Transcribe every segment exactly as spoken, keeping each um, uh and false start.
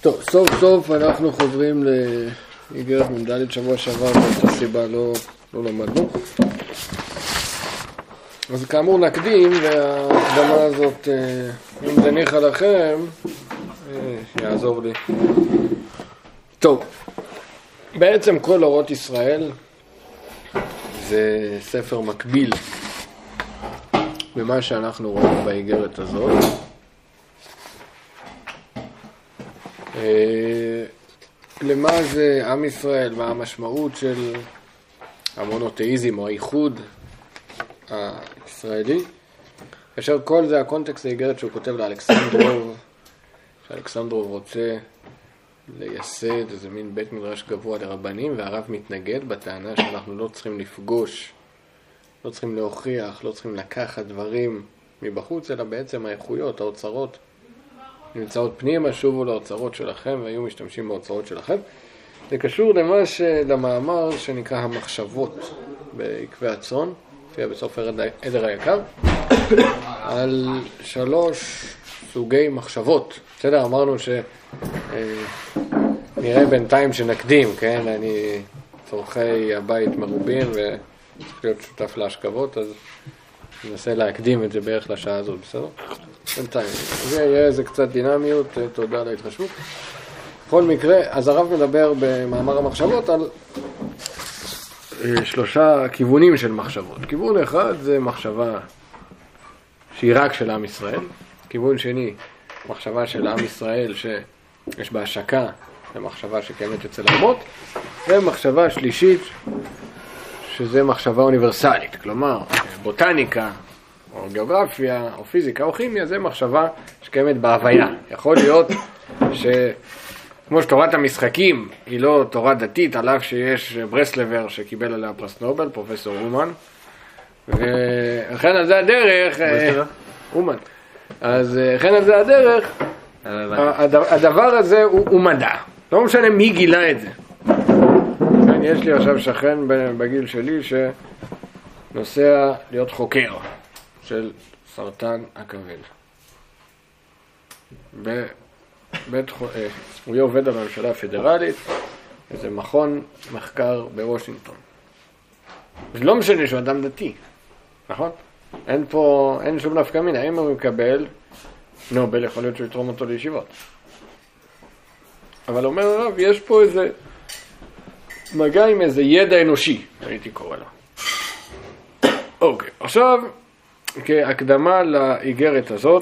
טוב, סוף סוף אנחנו חוזרים לאיגרת מ"ד. שבוע שעבר באותה סיבה לא, לא למדנו. אז כאמור נקדים, וההקדמה הזאת, אם זה ניחא לכם, יעזור לי. טוב, בעצם כל אורות ישראל זה ספר מקביל במה שאנחנו רואים באיגרת הזאת. למה זה עם ישראל, מה המשמעות של המונותאיזם או הייחוד הישראלי, כאשר כל זה הקונטקסט האיגרת שהוא כותב לאלכסנדרוב, שאלכסנדרוב רוצה לייסד איזה מין בית מדרש גבוה לרבנים, והרב מתנגד בטענה שאנחנו לא צריכים לפגוש, לא צריכים להוכיח, לא צריכים לקחת דברים מבחוץ, אלא בעצם האיכויות, האוצרות נמצאות פנימה, שובו לאוצרות שלכם והיו משתמשים באוצרות שלכם. זה קשור למה ש... למאמר שנקרא המחשבות בעקבי הצאן, תהיה בסוף עדר היקר, על שלוש סוגי מחשבות. בסדר, אמרנו ש... נראה בינתיים שנקדים, כן? אני צורכי הבית מרובים וצריך להיות שותף להשכבות, אז ננסה להקדים את זה בערך לשעה הזאת, בסדר? בינתיים. זה יהיה איזה קצת דינמיות, תודה על ההתחשבות. בכל מקרה, אז הרב מדבר במאמר המחשבות על שלושה כיוונים של מחשבות. כיוון אחד זה מחשבה שהיא רק של עם ישראל. כיוון שני, מחשבה של עם ישראל שיש בה השקה, זה מחשבה שקיימת אצל האומות. ומחשבה שלישית, שזה מחשבה אוניברסלית. כלומר, בוטניקה, או גיאוגרפיה, או פיזיקה, או כימיה, זה מחשבה שקיימת בהוויה. יכול להיות שכמו שתורת המשחקים היא לא תורה דתית, על אף שיש ברסלבר שקיבל עליה פרס נובל, פרופסור אומן, וכן על זה הדרך, אומן, אז כן על זה הדרך, הדבר הזה הוא, הוא מדע. לא משנה מי גילה את זה. יש לי עכשיו שכן בגיל שלי שנוסע להיות חוקר של סרטן הכבד. בבית חו... הוא יהיה עובד הממשלה הפדרלית, איזה מכון מחקר בוושינגטון. זה לא משנה שהוא אדם דתי, נכון? אין פה, אין שום נפקא מינה. אם הוא מקבל נובל, יכול להיות שהוא יתרום אותו לישיבות. אבל אומר הרב, יש פה איזה מגע עם איזה ידע אנושי, הייתי קורא לו. אוקיי, עכשיו, כהקדמה לאיגרת הזאת,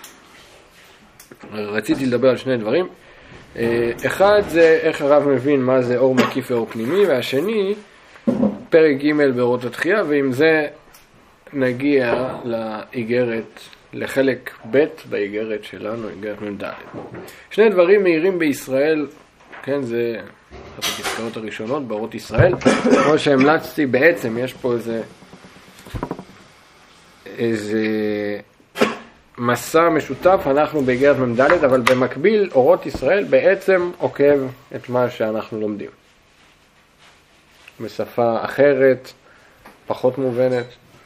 רציתי לדבר על שני דברים. אחד זה איך הרב מבין מה זה אור מקיף ואור פנימי, והשני, פרק ג' באורות התחייה, ועם זה נגיע לאיגרת, לחלק ב' באיגרת שלנו, איגרת מ"ד. שני דברים מהירים בישראל, כן, זה אחת הפסקאות הראשונות באורות ישראל. כמו שהמלצתי, בעצם יש פה איזה איזה מסע משותף, אנחנו באיגרת מ"ד, אבל במקביל אורות ישראל בעצם עוקב את מה שאנחנו לומדים. בשפה אחרת, פחות מובנת,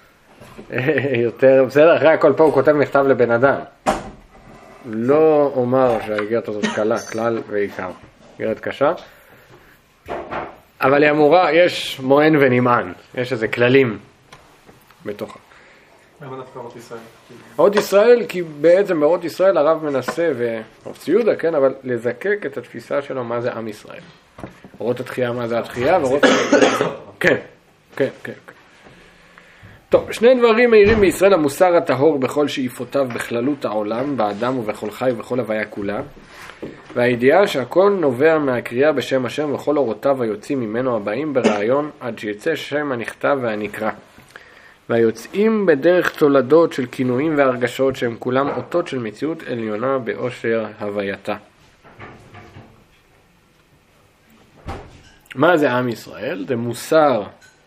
יותר, בסדר, אחרי הכל פה הוא כותב מכתב לבן אדם. לא אומר שהאיגרת הזאת קלה, כלל ועיקר. איגרת קשה. אבל היא אמורה, יש מוען ונמען, יש איזה כללים בתוכה. למה דווקא אורות ישראל? אורות ישראל, כי בעצם באורות ישראל הרב מנסה, והרב ציודה, כן, אבל לזקק את התפיסה שלו מה זה עם ישראל. אורות התחייה, מה זה התחייה, ואורות... כן, כן, כן. טוב, שני דברים מהירים בישראל: המוסר הטהור בכל שאיפותיו בכללות העולם, באדם ובכל חי ובכל הוויה כולה, והידיעה שהכל נובע מהקריאה בשם השם וכל אורותיו היוצאים ממנו הבאים ברעיון עד שיצא שם הנכתב והנקרא, והיוצאים בדרך תולדות של כינויים והרגשות שהם כולם אותות של מציאות עליונה באושר הווייתה. מה זה עם ישראל? זה מוסר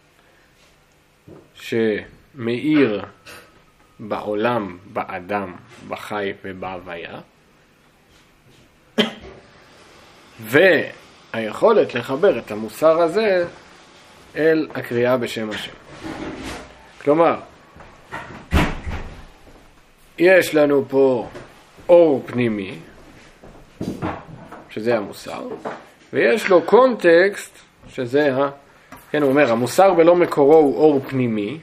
שמאיר בעולם, באדם, בחי ובהוויה, והיכולת לחבר את המוסר הזה אל הקריאה בשם השם. כלומר, יש לנו פה אור פנימי שזה המוסר, ויש לו קונטקסט, שזה ה... כן, הוא אומר, המוסר בלא מקורו הוא אור פנימי,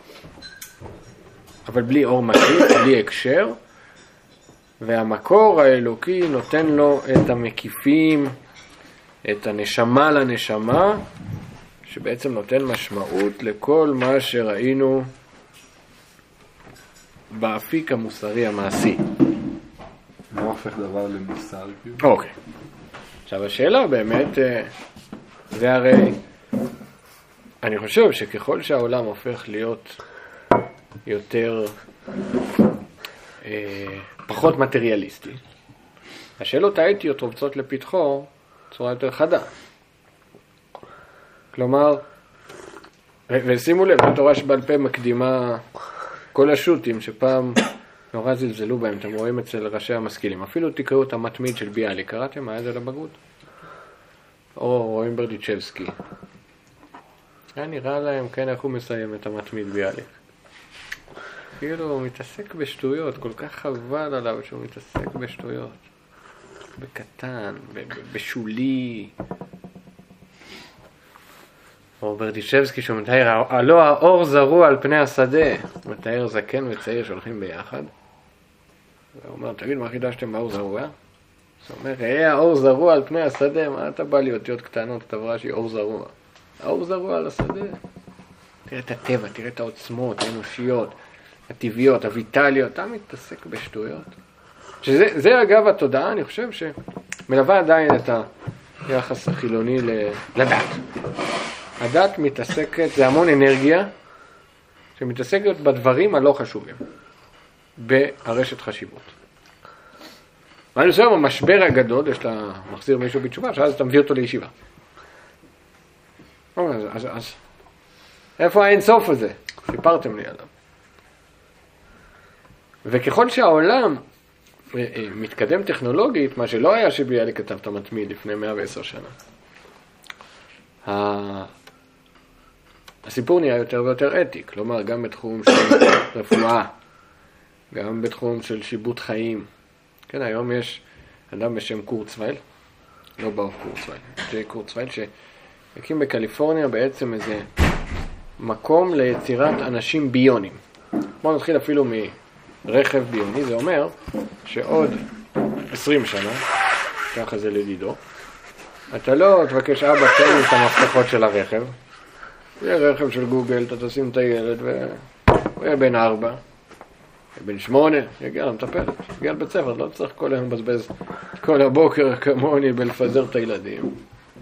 אבל בלי אור מקיף, בלי הקשר, והמקור האלוקי נותן לו את המקיפים, את הנשמה לנשמה, שבעצם נותן משמעות לכל מה שראינו באפיק המוסרי המעשי. מה הופך דבר למוסר? אוקיי. עכשיו השאלה באמת, זה הרי, אני חושב שככל שהעולם הופך להיות יותר, אה, פחות מטריאליסטי, השאלות האתיות רוצות לפתחו בצורה יותר חדה. כלומר, ושימו לב, התורה שבעל פה מקדימה כל השו"תים שפעם נורא זלזלו בהם, אתם רואים אצל ראשי המשכילים. אפילו תקראו את המתמיד של ביאליק, קראתם? היה זה לבגרות? או רואים ברדיצ'בסקי. היה נראה להם, כן, איך הוא מסיים את המתמיד ביאליק. כאילו הוא מתעסק בשטויות, כל כך חבל עליו שהוא מתעסק בשטויות. בקטן, בשולי. או ברדיצ'בסקי שהוא מתאר, הלא האור זרוע על פני השדה. הוא מתאר זקן וצעיר שהולכים ביחד. הוא אומר, תגיד מה חידשתם באור זרוע? זאת אומרת, ראה האור זרוע על פני השדה, מה אתה בא לי אותיות קטנות, אתה ברא שהיא אור זרוע. האור זרוע על השדה. תראה את הטבע, תראה את העוצמות, האנושיות, הטבעיות, הויטליות, אתה מתעסק בשטויות. שזה, זה אגב התודעה, אני חושב שמלווה עדיין את היחס החילוני לדת. הדת מתעסקת, זה המון אנרגיה, שמתעסקת בדברים הלא חשובים, ברשת חשיבות. ואני חושב, המשבר הגדול, יש לה מחזיר מישהו בתשובה, שאז אתה מביא אותו לישיבה. אז, אז, אז, איפה האינסוף הזה? סיפרתם לי עליו. וככל שהעולם מתקדם טכנולוגית, מה שלא היה שביאליק כתב את המתמיד לפני מאה ועשר שנה, הסיפור נהיה יותר ויותר אתי, כלומר גם בתחום של רפואה, גם בתחום של שיבוט חיים. כן, היום יש אדם בשם קורצווייל, לא ברוך קורצווייל, ג'יי קורצווייל, שהקים בקליפורניה בעצם איזה מקום ליצירת אנשים ביונים. בואו נתחיל אפילו מרכב ביוני, זה אומר שעוד עשרים שנה, ככה זה לדידו, אתה לא תבקש אבא תן לי את המפתחות של הרכב, זה רכב של גוגל, אתה תשים את הילד והוא יהיה בן ארבע, בן שמונה, יגיע למטפלת, יגיע לבית ספר, לא צריך כל היום לבזבז כל הבוקר כמוני בלפזר את הילדים.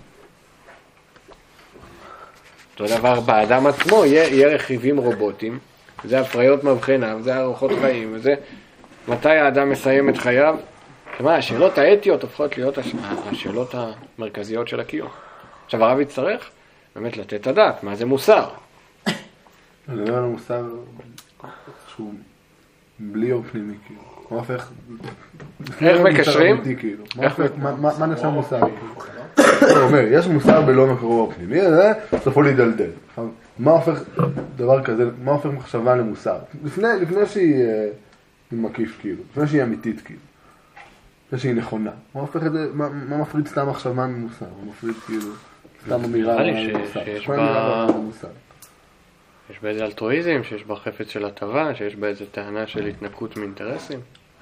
אותו דבר באדם עצמו, יהיה, יהיה רכיבים רובוטיים, זה הפריות מבחנה, זה ארוחות חיים, וזה מתי האדם מסיים את חייו. כלומר, השאלות האתיות הופכות להיות הש... השאלות המרכזיות של הקיום. עכשיו הרב יצטרך באמת לתת את הדעת, מה זה מוסר? אני אומר על מוסר שהוא בלי אור פנימי, כאילו. מה הופך... איך מקשרים? מה נחשב מוסר? הוא אומר, יש מוסר בלא מקור אור פנימי, זה סופו להידלדל. מה הופך דבר כזה, מה הופך מחשבה למוסר? לפני שהיא מקיף, כאילו, לפני שהיא אמיתית, כאילו. לפני שהיא נכונה. מה הופך את זה, מה מפריד סתם מחשבה ממוסר? מה מפריד, כאילו, סתם אמירה ממוסר? יש באיזה אלטרואיזם, שיש בה חפץ של הטבה, שיש באיזה טענה של התנקות מאינטרסים.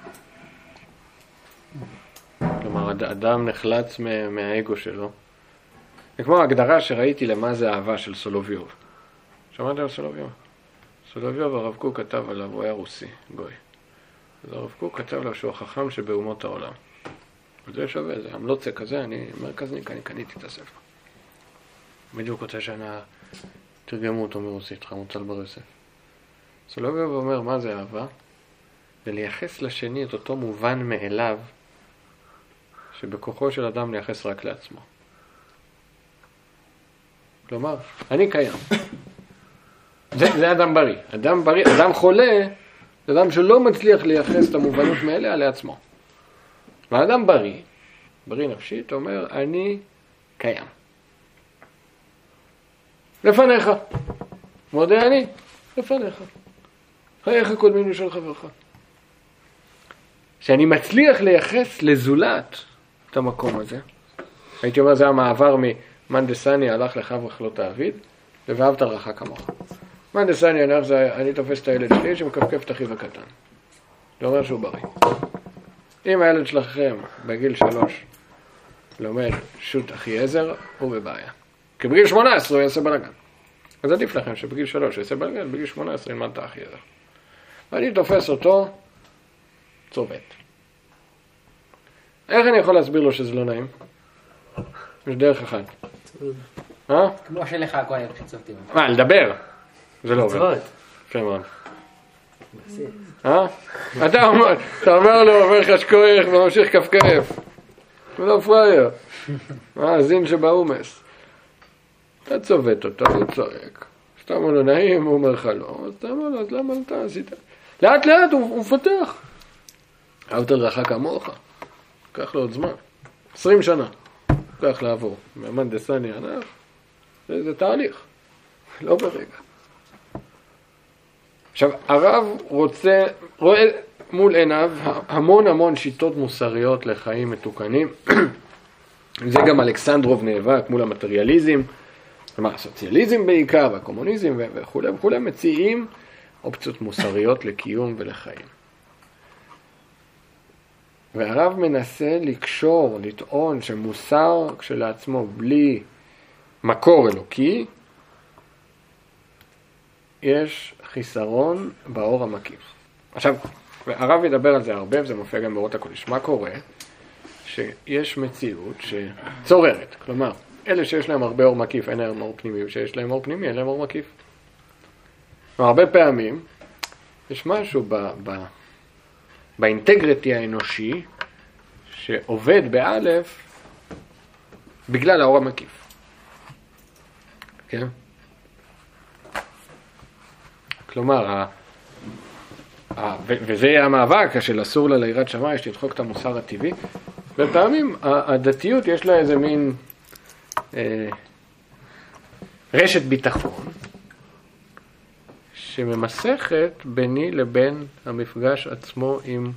כלומר, אדם נחלץ מהאגו שלו. זה כמו ההגדרה שראיתי למה זה אהבה של סולוביוב. שמעת על סולוביוב? סולוביוב, הרב קוק כתב עליו, הוא היה רוסי, גוי. אז הרב קוק כתב לו שהוא החכם שבאומות העולם. וזה שווה, זה המלוצה כזה, אני מרכזניק, אני קניתי את הספר. בדיוק אותה שנה תרגמו אותו מרוסית, חמוצל ברסף. סולוביוב אומר, מה זה אהבה? זה לייחס לשני את אותו מובן מאליו, שבכוחו של אדם לייחס רק לעצמו. כלומר, אני קיים. זה, זה אדם בריא. אדם בריא, אדם חולה, זה אדם שלא מצליח לייחס את המובנות מאליה לעצמו. והאדם בריא, בריא נפשית, אומר, אני קיים. לפניך. מודה אני, לפניך. חייך קודמים לשאול חברך. שאני מצליח לייחס לזולת את המקום הזה. הייתי אומר, זה המעבר ממאן דסני הלך לך וכלות תעביד, ואהבת רעך כמוך. מאן דסני הלך זה, אני תופס את הילד שלי שמכפכף את אחיו הקטן. זה אומר שהוא בריא. אם הילד שלכם בגיל שלוש לומד שוט אחי עזר, הוא בבעיה. כי בגיל שמונה עשרה הוא יעשה בלגן. אז עדיף לכם שבגיל שלוש יעשה בלגן, בגיל שמונה עשרה ילמד את אחי עזר. ואני תופס אותו צובט. איך אני יכול להסביר לו שזה לא נעים? יש דרך אחת. אה? כמו שלך הכל היה חיצותי. מה, לדבר? זה לא עובר. יפה מאוד. אה? אתה אומר לו, אומר לך שכוח וממשיך כפכף. הוא לא פרייר. אה, זין שבאומס. אתה צובט אותו, הוא צועק. שאתה אומר לו נעים, הוא אומר לך לא. אז אתה אומר לו, אז למה אתה עשית? לאט לאט הוא מפתח. אהבת רעך כמוך. קח לו עוד זמן. עשרים שנה. קח לעבור. מאמן דסני ענף. זה תהליך. לא ברגע. עכשיו, הרב רוצה, רואה מול עיניו המון המון שיטות מוסריות לחיים מתוקנים. זה גם אלכסנדרוב נאבק מול המטריאליזם, כלומר, הסוציאליזם בעיקר, והקומוניזם וכו' וכו', מציעים אופציות מוסריות לקיום ולחיים. והרב מנסה לקשור, לטעון שמוסר כשלעצמו בלי מקור אלוקי, יש חיסרון באור המקיף. עכשיו, הרב ידבר על זה הרבה, וזה מופיע גם באורות הקודש. מה קורה? שיש מציאות שצוררת. כלומר, אלה שיש להם הרבה אור מקיף, אין להם אור פנימי, ושיש להם אור פנימי, אין להם אור מקיף. הרבה פעמים, יש משהו ב, ב, באינטגריטי האנושי, שעובד באלף, בגלל האור המקיף. כן? כלומר, ה, ה, ו, וזה המאבק של אסור לה ליראת שמיים, יש לדחוק את המוסר הטבעי. בפעמים הדתיות יש לה איזה מין אה, רשת ביטחון, שממסכת ביני לבין המפגש עצמו עם,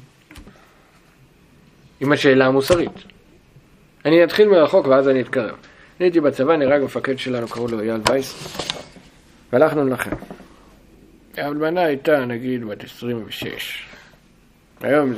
עם השאלה המוסרית. אני אתחיל מרחוק ואז אני אתקרב. אני הייתי בצבא, נראה מפקד שלנו, קראו לו אייל וייס, והלכנו לנחם. האלמנה הייתה נגיד בת עשרים ושש. היום זה,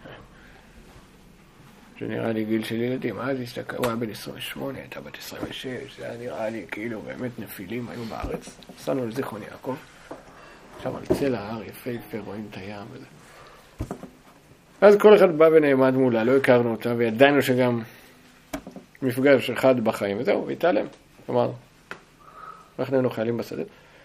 שנראה לי גיל של ילדים, אז הסתכל, הוא היה בן עשרים ושמונה, הייתה בת עשרים ושש, זה היה נראה לי כאילו באמת נפילים היו בארץ. נסענו לזיכרון יעקב, עכשיו על צל ההר יפה יפה רואים את הים וזה. אז כל אחד בא ונעמד מולה, לא הכרנו אותה וידענו שגם מפגש אחד בחיים, וזהו, והתעלם. כלומר, אנחנו היינו חיילים בשדה.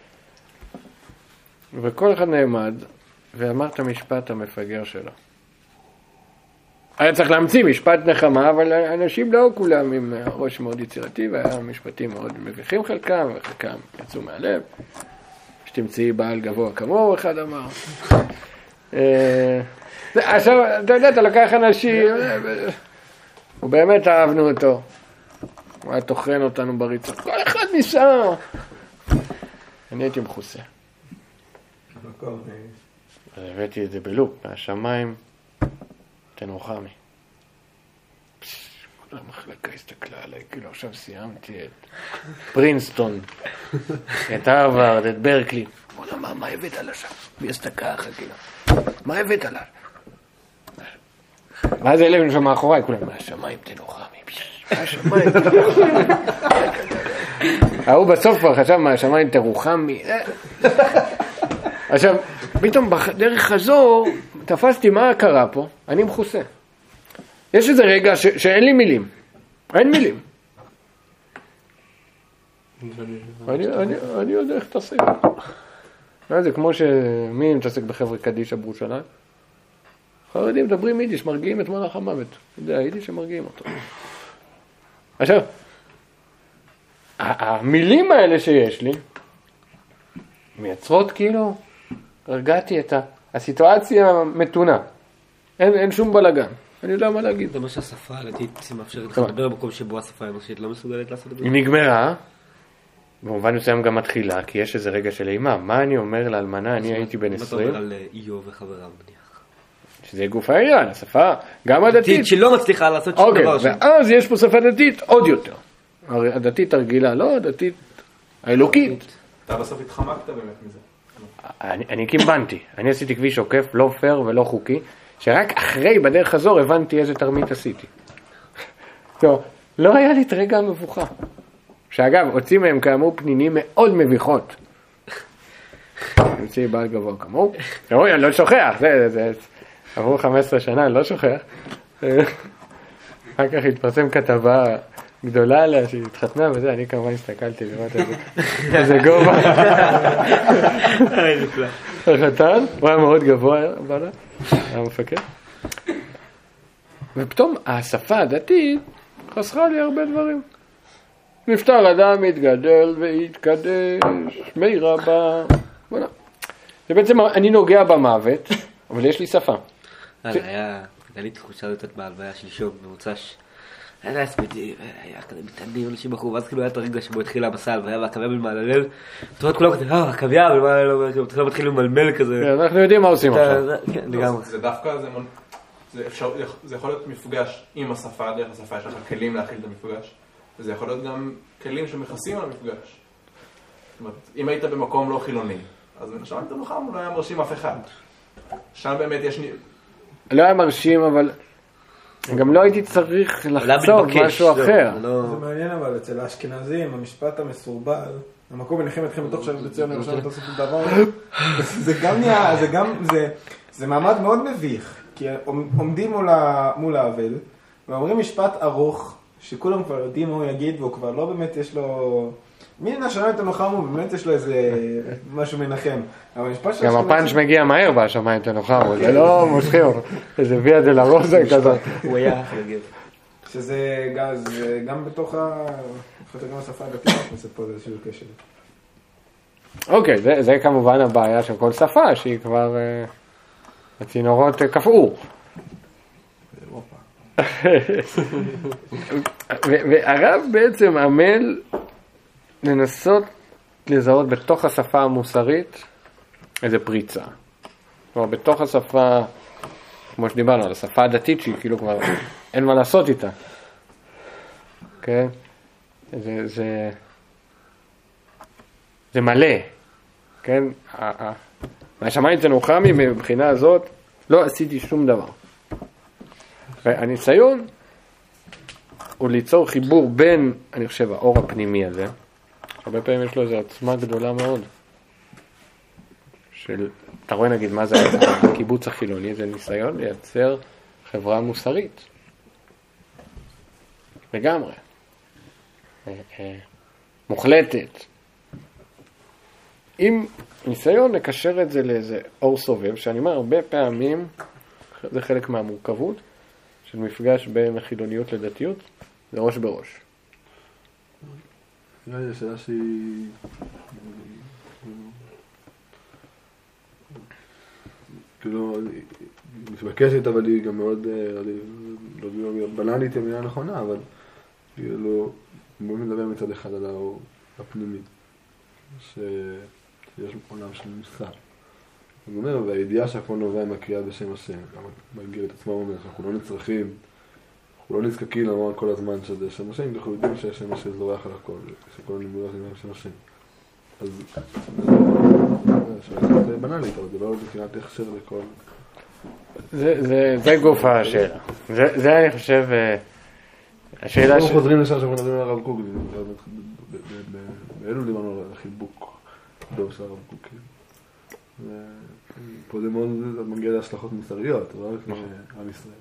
וכל אחד נעמד ואמר את המשפט המפגר שלו. היה צריך להמציא משפט נחמה, אבל אנשים לא כולם עם ראש מאוד יצירתי, והיה משפטים מאוד מביכים חלקם, וחלקם יצאו מהלב. שתמצאי בעל גבוה כמוהו, אחד אמר. עכשיו, אתה יודע, אתה לקח אנשים, ובאמת אהבנו אותו. הוא היה תוכן אותנו בריצות. כל אחד ניסה. אני הייתי מחוסה. אז הבאתי את זה בלופ, מהשמיים, תנוחמי. כל המחלקה הסתכלה עליי, כאילו עכשיו סיימתי את פרינסטון, את הרווארד, את ברקלי. בוא נאמר, מה הבאת לה שם? והיא עשתה ככה, כאילו. מה הבאת לה? ואז אלה שם מאחוריי, כולם, מהשמיים תנוחמי. מהשמיים תנוחמי. ההוא בסוף כבר חשב, מהשמיים תרוחמי. עכשיו, פתאום בדרך חזור, תפסתי מה קרה פה, אני מחוסה. יש איזה רגע ש- שאין לי מילים. אין מילים. אני, אני, אני יודע איך תעסק. זה כמו שמי מתעסק בחבר'ה קדישא בירושלים? חרדים מדברים יידיש, מרגיעים את מלאך המוות. זה היידיש שמרגיעים אותו. עכשיו, המילים האלה שיש לי, מייצרות כאילו, הרגעתי את הסיטואציה מתונה. אין, אין שום בלגן. אני יודע מה להגיד. זה מה שהשפה האנושית מאפשרת לך לדבר במקום שבו השפה האנושית לא מסוגלת לעשות את זה. היא נגמרה, במובן מסוים גם מתחילה, כי יש איזה רגע של אימה. מה אני אומר לאלמנה? אני הייתי בן עשרים. מה אתה אומר על איוב וחבריו, מניח? שזה גוף העניין, השפה גם הדתית. שלא מצליחה לעשות שום דבר שם. ואז יש פה שפה דתית עוד יותר. הדתית הרגילה, לא הדתית האלוקית. אתה בסוף התחמקת באמת מזה. אני, אני קימבנתי, אני עשיתי כביש עוקף, לא פייר ולא חוקי, שרק אחרי בדרך חזור הבנתי איזה תרמית עשיתי. לא, לא היה לי את רגע המבוכה. שאגב, הוציא מהם כאמור פנינים מאוד מביכות. הוציא בעל גבוה כאמור. אני לא שוכח, זה, זה, עבור חמש עשרה שנה, אני לא שוכח. אחר כך התפרסם כתבה גדולה עליה שהיא התחתנה וזה, אני כמובן הסתכלתי לראות איזה גובה. החתן, הוא היה מאוד גבוה, בעלה, היה מפקד. ופתאום השפה הדתית חסכה לי הרבה דברים. נפטר אדם, מתגדל והתקדש, מי רבה. זה בעצם, אני נוגע במוות, אבל יש לי שפה. היה לי תחושה לתת בהלוויה של שום במוצ"ש. היה ספידי, היה כזה מתעדים אנשים בחור, ואז כאילו היה את הרגע שבו התחילה המסע והיה והקוויה במעללל. זאת אומרת, כולם כזה, אה, הקוויה, אבל מתחיל למלמל כזה. אנחנו יודעים מה עושים עכשיו. כן, לגמרי. זה דווקא, זה יכול להיות מפגש עם השפה, דרך השפה יש לך כלים להכיל את המפגש, וזה יכול להיות גם כלים שמכסים על המפגש. זאת אומרת, אם היית במקום לא חילוני, אז שם היית נוחם, לא היה מרשים אף אחד. שם באמת יש... לא היה מרשים, אבל גם לא הייתי צריך לחצוב משהו אחר. זה מעניין, אבל אצל האשכנזים, המשפט המסורבל, המקום מניחים אתכם בתוך שלב בציון, למשל אתה עושה את הדבר, זה גם נהיה, זה גם, זה מעמד מאוד מביך, כי עומדים מול האבל, ואומרים משפט ארוך, שכולם כבר יודעים מה הוא יגיד, והוא כבר לא באמת יש לו... מי נשמע את הנוחם הוא באמת יש לו איזה משהו מנחם. גם הפאנץ' מגיע מהר בהשמיים את הנוחם, זה לא מושכים, איזה ויה דלה רוזה כזאת. הוא היה אחלה גב. שזה גם בתוך השפה הדתית, נכנסת פה איזשהו קשר. אוקיי, זה כמובן הבעיה של כל שפה, שהיא כבר... הצינורות קפאו. והרב בעצם עמל לנסות לזהות בתוך השפה המוסרית איזה פריצה. כלומר, בתוך השפה, כמו שדיברנו, על השפה הדתית שהיא כאילו כבר אין מה לעשות איתה. כן? זה, זה, זה מלא. כן? מהשמיים תנוחמי מבחינה הזאת לא עשיתי שום דבר. והניסיון הוא ליצור חיבור בין, אני חושב, האור הפנימי הזה, הרבה פעמים יש לו איזו עצמה גדולה מאוד, של, אתה רואה נגיד מה זה הקיבוץ החילוני, זה ניסיון לייצר חברה מוסרית. לגמרי. מוחלטת. עם ניסיון לקשר את זה לאיזה אור סובב, שאני אומר, הרבה פעמים, זה חלק מהמורכבות, של מפגש בין החילוניות לדתיות, זה ראש בראש. נראה לי, השאלה שהיא... כאילו, מתבקשת, אבל היא גם מאוד, לא בנאלית, היא המילה נכונה, אבל כאילו, בוא מדבר מצד אחד על האור הפנימי, שיש עולם של מוסר. אני אומר, והידיעה שהכל נובע מהקריאה בשם השם, גם מגיע את עצמם אומר, אנחנו לא נצרכים, אנחנו לא נזקקים לומר כל הזמן שזה שם השם, אנחנו יודעים שהשם השם זורח על הכל, שכל הנמודות זה שם השם. אז זה בנאלית, אבל זה לא בחינת הכשר לכל... זה גוף השאלה. זה אני חושב... השאלה ש... אנחנו חוזרים לשם שאנחנו נדעים על הרב קוק, באלו דיברנו על החיבוק, דוב של הרב קוק. פה זה מאוד מגיע להשלכות מוסריות, אבל רק עם ישראל.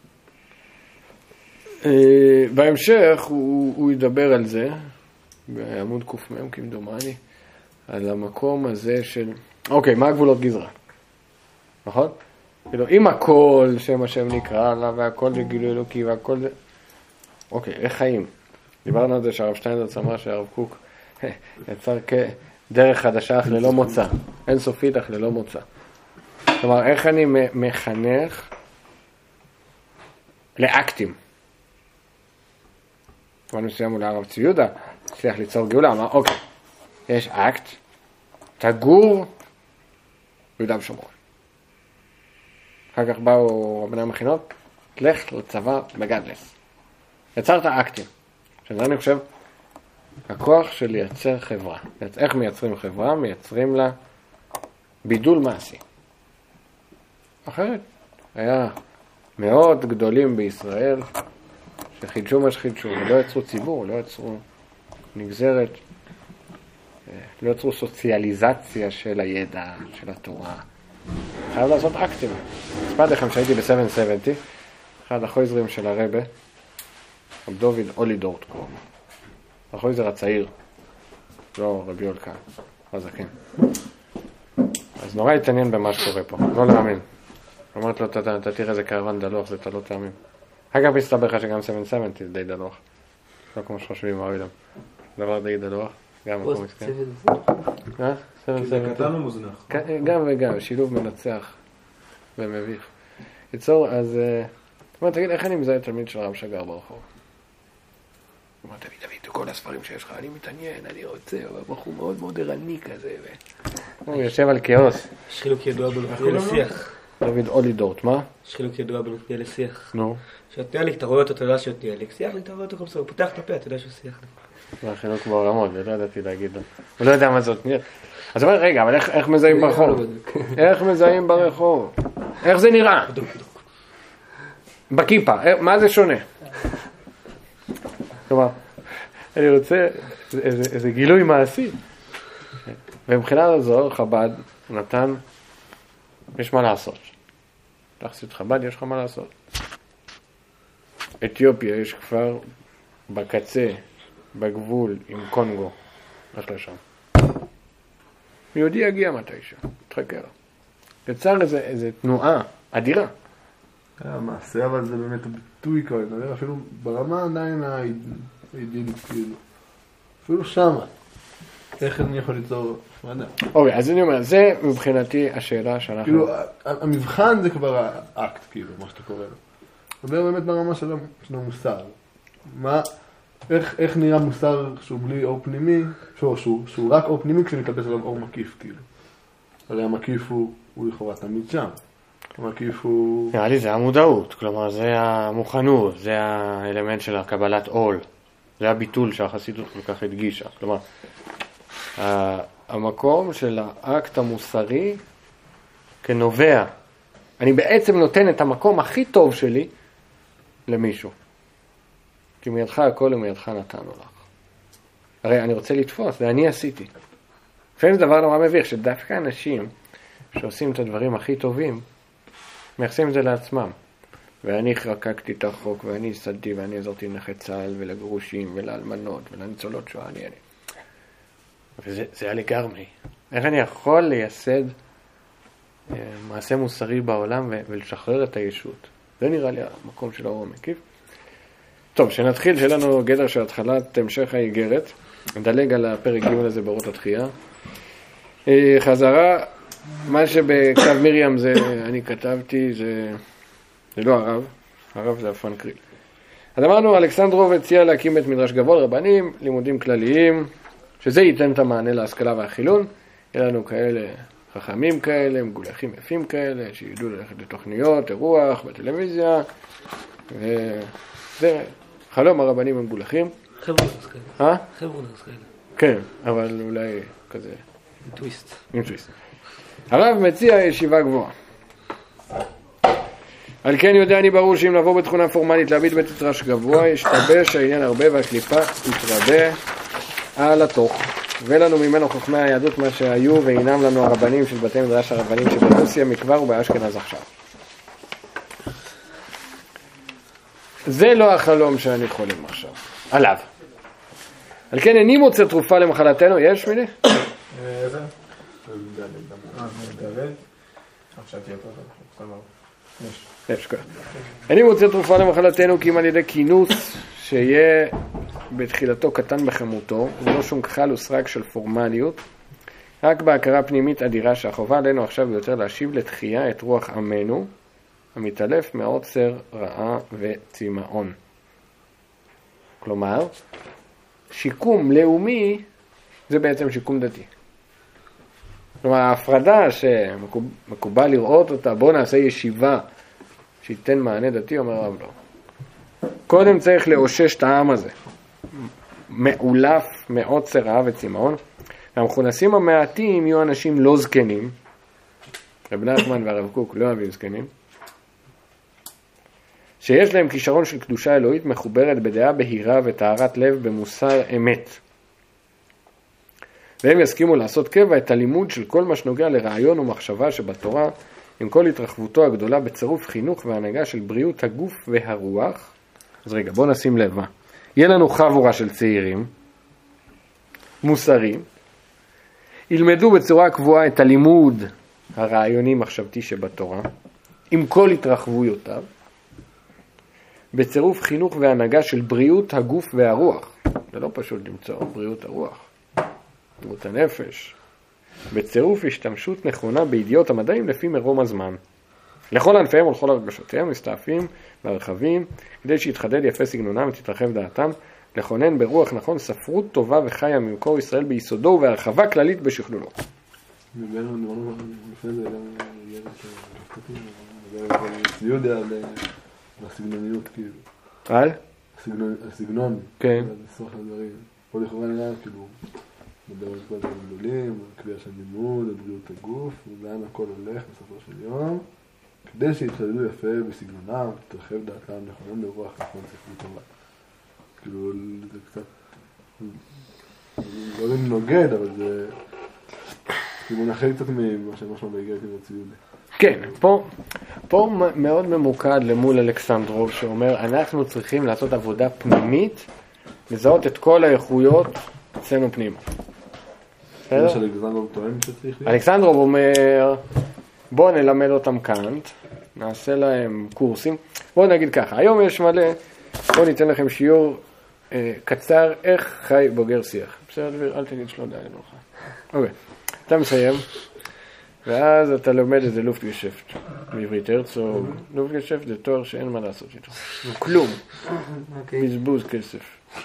בהמשך הוא ידבר על זה, בעמוד קופמם כמדומני, על המקום הזה של... אוקיי, מה הגבולות גזרה? נכון? אם הכל שם השם נקרא לה, והכל זה גילוי אלוקי, והכל זה... אוקיי, איך חיים? דיברנו על זה שהרב שטיינזרץ אמר שהרב קוק יצר כדרך חדשה אך ללא מוצא, אין סופית אך ללא מוצא. כלומר, איך אני מחנך לאקטים? כבר מסוים אולי הרב צבי יהודה הצליח ליצור גאולה, אמר, אוקיי, יש אקט, תגור ביהודה ושומרון. אחר כך באו רבני המכינות, לך לצבא בגדלס. יצרת אקטים. שזה אני חושב, הכוח של לייצר חברה. איך מייצרים חברה? מייצרים לה בידול מעשי. אחרת, היה מאות גדולים בישראל שחידשו מה שחידשו, ולא יצרו ציבור, לא יצרו נגזרת, לא יצרו סוציאליזציה של הידע, של התורה. חייב לעשות אקטים. אספר לכם שהייתי ב-שבע שבעים, אחד החויזרים של הרבה, רב דוד אולידורט קוראים. החויזר הצעיר, לא רבי יולקה, הזקן. אז נורא התעניין במה שקורה פה, לא להאמין. אמרת לו, אתה תראה איזה קרוון דלוח, זה אתה לא תאמין. אגב, מסתבר לך שגם שבע שבעים זה די דלוח. לא כמו שחושבים מהאוילם. דבר די דלוח, גם מקום מסכן. אה? שבע שבעים. קטן או מוזנח? גם וגם, שילוב מנצח ומביך. יצור, אז... זאת אומרת, תגיד, איך אני מזהה תלמיד של רב שגר ברחוב? הוא אומר, תגיד, תגיד, כל הספרים שיש לך, אני מתעניין, אני רוצה, אבל בחור מאוד מאוד ערני כזה. הוא יושב על כאוס. יש חילוק ידוע בנוגע לשיח. דוד אולידורט, מה? יש חילוק ידוע בנוגע לשיח. נו. שתיאליק, אתה רואה אותו, אתה יודע שתיאליק. שיח לי, אתה רואה אותו כמו בסדר, הוא פותח את הפה, אתה יודע שהוא שיח לי. זה החינוך בעולמות, ולא ידעתי להגיד לו. הוא לא יודע מה זאת נראה. אז הוא אומר, רגע, אבל איך מזהים ברחוב? איך מזהים ברחוב? איך זה נראה? בכיפה, מה זה שונה? כלומר, אני רוצה איזה, איזה גילוי מעשי. ומבחינת הזוהר, חב"ד נתן, יש מה לעשות. תחסית חב"ד, יש לך מה לעשות. אתיופיה, יש כפר בקצה, בגבול עם קונגו. הולך לשם. יהודי יגיע מתישהו, תחכה לו. יצר איזה, איזה תנועה אדירה. המעשה, אבל זה באמת הביטוי כאלה, אפילו ברמה עדיין האידילית, כאילו. אפילו שמה. איך אני יכול ליצור מדע? אוקיי, אז אני אומר, זה מבחינתי השאלה שאנחנו... כאילו, המבחן זה כבר האקט, כאילו, מה שאתה קורא לו. מדבר באמת ברמה של המוסר. מה, איך נראה מוסר שהוא בלי אור פנימי, שהוא רק אור פנימי כשמתלבש עליו אור מקיף, כאילו. הרי המקיף הוא לכאורה תמיד שם. המקיף הוא... נראה לי זה המודעות, כלומר זה המוכנות, זה האלמנט של הקבלת עול, זה הביטול שהחסידות כל כך הדגישה, כלומר המקום של האקט המוסרי כנובע, אני בעצם נותן את המקום הכי טוב שלי למישהו, כי מידך הכל ומידך נתנו לך. הרי אני רוצה לתפוס, זה אני עשיתי. לפעמים זה דבר נורא מביך, שדווקא אנשים שעושים את הדברים הכי טובים, מייחסים את זה לעצמם. ואני חרקקתי את החוק, ואני סדתי, ואני עזרתי לנכי צה"ל, ולגרושים, ולאלמנות, ולניצולות שואה, אני אני. וזה זה היה לגמרי. איך אני יכול לייסד אה, מעשה מוסרי בעולם, ו- ולשחרר את הישות? זה נראה לי המקום של האור המקיף. טוב, שנתחיל, שיהיה לנו גדר של התחלת המשך האיגרת. נדלג על הפרק ג' הזה באורות התחייה. אה, חזרה... מה שבכתב מרים זה, אני כתבתי, זה, זה לא הרב, הרב זה הפנקריל. אז אמרנו, אלכסנדרוב הציע להקים את מדרש גבוה לרבנים, לימודים כלליים, שזה ייתן את המענה להשכלה והחילון. יהיה לנו כאלה חכמים כאלה, מגולחים יפים כאלה, שידעו ללכת לתוכניות, אירוח, בטלוויזיה, וזה חלום הרבנים המגולחים. חבר'ה כאלה. אה? חבר'ה כאלה. כן, אבל אולי כזה... עם טוויסט. עם טוויסט. הרב מציע ישיבה גבוהה. על כן יודע אני ברור שאם נבוא בתכונה פורמלית להביט בתדרש גבוה, ישתבש העניין הרבה והקליפה תתרבה על התוך. ולנו ממנו חוכמי היהדות מה שהיו ואינם לנו הרבנים של בתי מדרש הרבנים שברוסיה מכבר ובאשכנז עכשיו. זה לא החלום שאני חולם עכשיו. עליו. על כן איני מוצא תרופה למחלתנו. יש מיני? איזה? יש כאלה. אני מוצא תרופה למחלתנו כי אם על ידי כינוס שיהיה בתחילתו קטן בחמותו, ולא שום כחל וסרק של פורמליות, רק בהכרה פנימית אדירה שהחובה עלינו עכשיו ביותר להשיב לתחייה את רוח עמנו, המתעלף מעוצר רעה וצמאון. כלומר, שיקום לאומי זה בעצם שיקום דתי. כלומר, ההפרדה שמקובל לראות אותה, בוא נעשה ישיבה שייתן מענה דתי, אומר רב לא. קודם צריך לאושש את העם הזה. מעולף, מעוצר רעב וצמאון. והמכונסים המעטים יהיו אנשים לא זקנים. רב נחמן והרב קוק לא אוהבים זקנים. שיש להם כישרון של קדושה אלוהית מחוברת בדעה בהירה וטהרת לב במוסר אמת. והם יסכימו לעשות קבע את הלימוד של כל מה שנוגע לרעיון ומחשבה שבתורה, עם כל התרחבותו הגדולה בצירוף חינוך והנהגה של בריאות הגוף והרוח. אז רגע, בואו נשים לב מה. יהיה לנו חבורה של צעירים, מוסרים, ילמדו בצורה קבועה את הלימוד הרעיוני מחשבתי שבתורה, עם כל התרחבויותיו, בצירוף חינוך והנהגה של בריאות הגוף והרוח. זה לא פשוט למצוא בריאות הרוח, בריאות הנפש. בצירוף השתמשות נכונה בידיעות המדעים לפי מרום הזמן. לכל ענפיהם ולכל הרגשותיהם מסתעפים והרחבים, כדי שיתחדד יפה סגנונם ותתרחב דעתם, לכונן ברוח נכון ספרות טובה וחיה ממקור ישראל ביסודו ובהרחבה כללית בשכלולו. לפני זה גם יהודה בסגנוניות כאילו. על? הסגנון. כן. לסרוח לדברים. פה לכאורה נראה כאילו, מדבר על כל הדברים גדולים, על קביעה של לימוד, על בריאות הגוף, ולאן הכל הולך בסופו של יום, כדי שיתחדדו יפה בסגנונם, תתרחב דעתם לכונן ברוח נכון ספרות טובה. כאילו, זה קצת, לא יודע אם נוגד, אבל זה כאילו נחל קצת ממה שמשהו בהגיע כאילו הציוד. כן, פה, פה מאוד ממוקד למול אלכסנדרוב שאומר, אנחנו צריכים לעשות עבודה פנימית, לזהות את כל האיכויות אצלנו פנימה. זה שאלכסנדרוב טוען שצריך להיות? אלכסנדרוב אומר, בואו נלמד אותם קאנט, נעשה להם קורסים. בואו נגיד ככה, היום יש מלא, בואו ניתן לכם שיעור אה, קצר, איך חי בוגר שיח. בסדר, אל תגיד שלא די לך. אוקיי, אתה מסיים. ואז אתה לומד איזה לופטגשפט, בעברית הרצוג. לופטגשפט זה תואר שאין מה לעשות איתו. כלום. בזבוז כסף.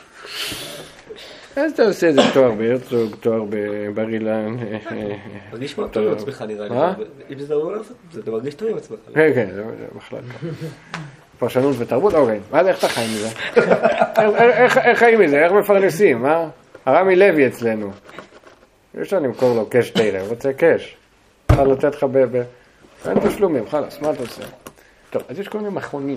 אז אתה עושה איזה תואר בהרצוג, תואר בבר אילן. מרגיש מאוד טוב עם עצמך נראה לי. אם זה לא לעשות, זה מרגיש טוב עם עצמך. כן, כן, זה בכלל. פרשנות ותרבות, אוקיי. ואז איך אתה חי מזה? איך חיים מזה? איך מפרנסים? מה? הרמי לוי אצלנו. יש לנו למכור לו קש תירה, רוצה קש. אפשר לתת לך ב... אין תשלומים, חלס, מה אתה עושה? טוב, אז יש כל מיני מכונים.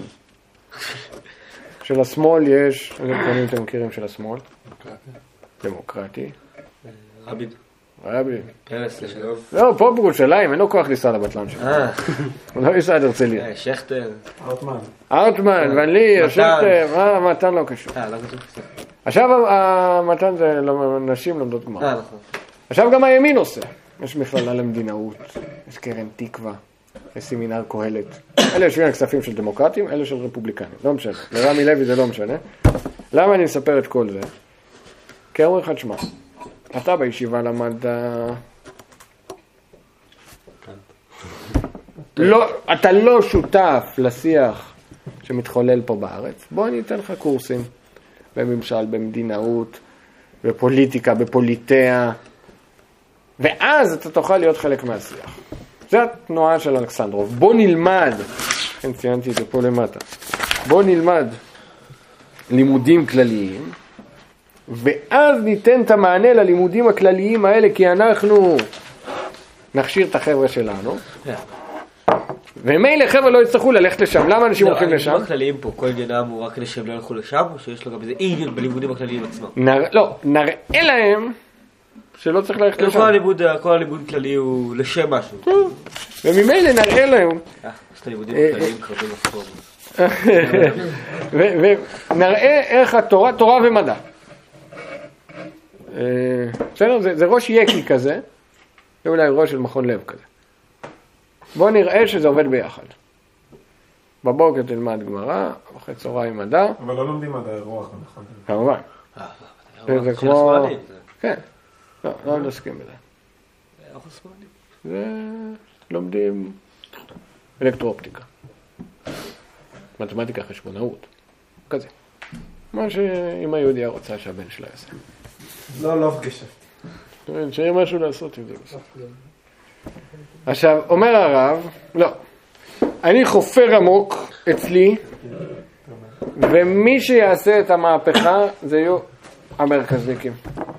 של השמאל יש, איזה מכונים אתם מכירים של השמאל? דמוקרטי. רבין. רבין. פרס לשלום. לא, פה בירושלים, אין לו כוח לנסוע לבטלן שלו. הוא לא ייסע עד הרצליה. שכטר. ארטמן. ארטמן, ואלי, שכטר, מה, מתן לא קשור. אה, לא קשור קצת. עכשיו המתן זה נשים לומדות גמרא. אה, נכון. עכשיו גם הימין עושה. יש מכללה למדינאות, יש קרן תקווה, יש סמינר קהלת. אלה יושבים על כספים של דמוקרטים, אלה של רפובליקנים. לא משנה. לרמי לוי זה לא משנה. למה אני מספר את כל זה? כי אומר לך, תשמע, אתה בישיבה למדת... לא, אתה לא שותף לשיח שמתחולל פה בארץ. בוא אני אתן לך קורסים בממשל, במדינאות, בפוליטיקה, בפוליטיה, ואז אתה תוכל להיות חלק מהשיח. זו התנועה של אלכסנדרוב. בוא נלמד, כן ציינתי את זה פה למטה, בוא נלמד לימודים כלליים, ואז ניתן את המענה ללימודים הכלליים האלה, כי אנחנו נכשיר את החבר'ה שלנו. ומילא חבר'ה לא יצטרכו ללכת לשם. למה אנשים הולכים לשם? הלימודים הכלליים פה, כל עניינם הוא רק כדי שהם לא ילכו לשם, או שיש לו גם איזה עניין בלימודים הכלליים עצמם? לא, נראה להם שלא צריך ללכת לשם. כל הלימוד הכללי הוא לשם משהו. וממילא נראה להם. אה, יש את הלימודים הכלליים קרבים לפורום. ונראה איך התורה, תורה ומדע. בסדר, זה ראש יקי כזה, זה אולי ראש של מכון לב כזה. בואו נראה שזה עובד ביחד. בבוקר תלמד גמרא, אחרי צהריים מדע. אבל לא לומדים מדעי רוח, נכון? כמובן. זה כמו... כן. לא, לא נסכים בזה. זה לומדים אלקטרואופטיקה. מתמטיקה, חשבונאות. כזה. מה שאמא יהודיה רוצה שהבן שלה יעשה. לא, לא פגשת. שיהיה משהו לעשות עם זה בסוף. עכשיו, אומר הרב, לא, אני חופר עמוק אצלי, ומי שיעשה את המהפכה זה יהיו המרכזניקים.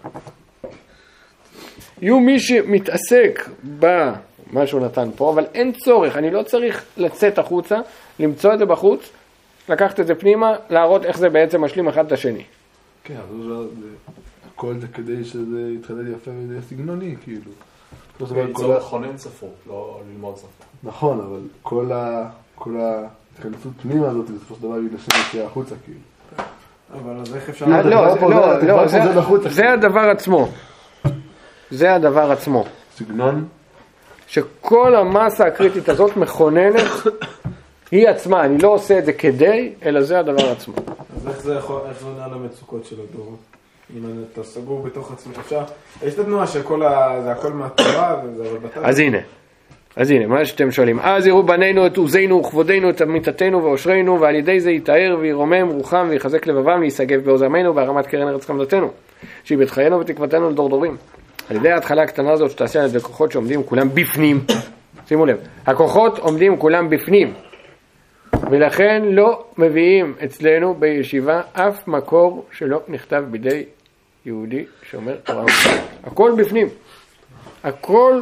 יהיו מי שמתעסק במה שהוא נתן פה, אבל אין צורך, אני לא צריך לצאת החוצה, למצוא את זה בחוץ, לקחת את זה פנימה, להראות איך זה בעצם משלים אחד את השני. כן, אבל הכל זה כדי שזה יתחדד יפה וזה סגנוני, כאילו. ליצור לכונן ספרות, לא ללמוד ספרות. נכון, אבל כל ה... כל ההתכנסות פנימה הזאת, בסופו של דבר היא לשם החוצה, כאילו. אבל אז איך אפשר... לא, לא, זה הדבר עצמו. זה הדבר עצמו. סגנון? שכל המסה הקריטית הזאת מכוננת, היא עצמה, אני לא עושה את זה כדי, אלא זה הדבר עצמו. אז איך זה יכול, איך זה עונה למצוקות של הדור? אם אתה סגור בתוך עצמך, אפשר... יש את התנועה שכל ה... זה הכל מהתורה, וזה אבל בתת... אז הנה. אז הנה, מה שאתם שואלים, אז יראו בנינו את עוזינו וכבודנו, את עמיתתנו ואושרנו, ועל ידי זה יתאר וירומם רוחם ויחזק לבבם, ויסגב בעוז עמנו בהרמת קרן ארץ חמדתנו, שאיבד חיינו ותקוותנו לדורדורים. על ידי ההתחלה הקטנה הזאת שתעשה על ידי כוחות שעומדים כולם בפנים, שימו לב, הכוחות עומדים כולם בפנים, ולכן לא מביאים אצלנו בישיבה אף מקור שלא נכתב בידי יהודי שאומר תורה. הכל בפנים, הכל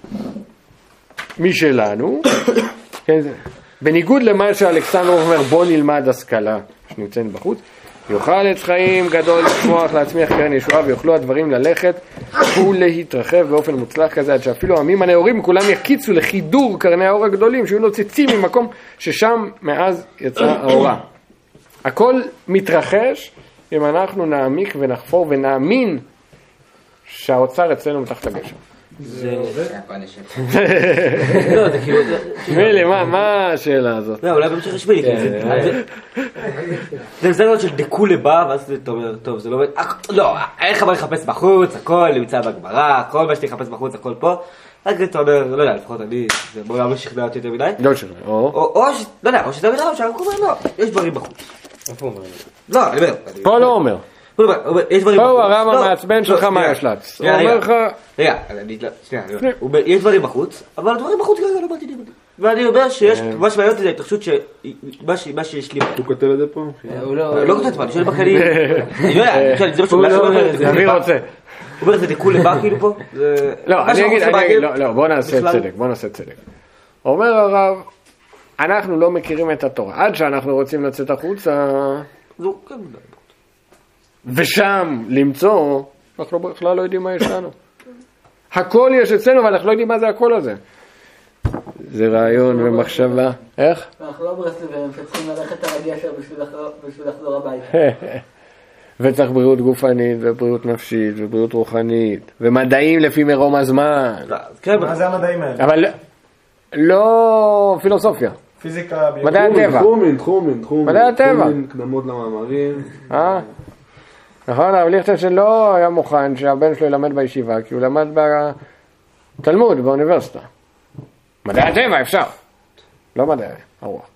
משלנו, כן, זה. בניגוד למה שאלכסנדרוב אומר, בוא נלמד השכלה שנמצאים בחוץ, יוכל עץ חיים גדול לצמוח להצמיח קרן ישועה, ויוכלו הדברים ללכת ולהתרחב באופן מוצלח כזה, עד שאפילו העמים הנאורים כולם יקיצו לחידור קרני האור הגדולים, שיהיו נוצצים ממקום ששם מאז יצא האורה. הכל מתרחש אם אנחנו נעמיק ונחפור ונאמין שהאוצר אצלנו מתחת לגשר. זה... לא, זה כאילו... מילי, מה השאלה הזאת? לא, אולי במשך השמיני, זה מזלות של דקו לבא, ואז אתה אומר, טוב, זה לא... לא, איך אבל לחפש בחוץ, הכל נמצא בגמרא, הכל מה שאתה לחפש בחוץ, הכל פה, רק אתה אומר, לא יודע, לפחות אני, זה בעולם לא שכנע אותי יותר מדי. לא שכנע, או... או, לא יודע, או שאתה אומר, שאנחנו אומרים, לא, יש דברים בחוץ. איפה אומר? לא, אני אומר... פה לא אומר. יש דברים בחוץ. פה הרב המעצבן שלך מה יש לץ? הוא אומר לך... רגע, שנייה, יש דברים בחוץ, אבל הדברים בחוץ כרגע לא מעניינים אותי. ואני אומר שיש, מה שמעניין אותי זה ההתרחשות שמה שיש לי... הוא כותב את זה פה? הוא לא כותב את זה, אני שואל בקלים. אני יודע, זה מה שהוא אומר את זה. אני רוצה. הוא אומר את זה דקו לבא כאילו פה? לא, אני אגיד, אני אגיד, לא, בוא נעשה צדק, בוא נעשה צדק. אומר הרב, אנחנו לא מכירים את התורה. עד שאנחנו רוצים לצאת החוצה, ושם למצוא, אנחנו בכלל לא יודעים מה יש לנו. הכל יש אצלנו, אבל אנחנו לא יודעים מה זה הכל הזה. זה רעיון ומחשבה. איך? אנחנו לא ברסלבים, צריכים ללכת על הגשר בשביל לחזור הביתה. וצריך בריאות גופנית ובריאות נפשית ובריאות רוחנית ומדעים לפי מרום הזמן. מה זה המדעים האלה? אבל לא פילוסופיה. פיזיקה, מדעי הטבע. תחומים, תחומים, תחומים. מדעי הטבע. קדמות למאמרים. אה? נכון, אבל ליכטנשטיין לא היה מוכן שהבן שלו ילמד בישיבה, כי הוא למד בתלמוד, באוניברסיטה. מדעי הטבע אפשר. לא מדעי הרוח.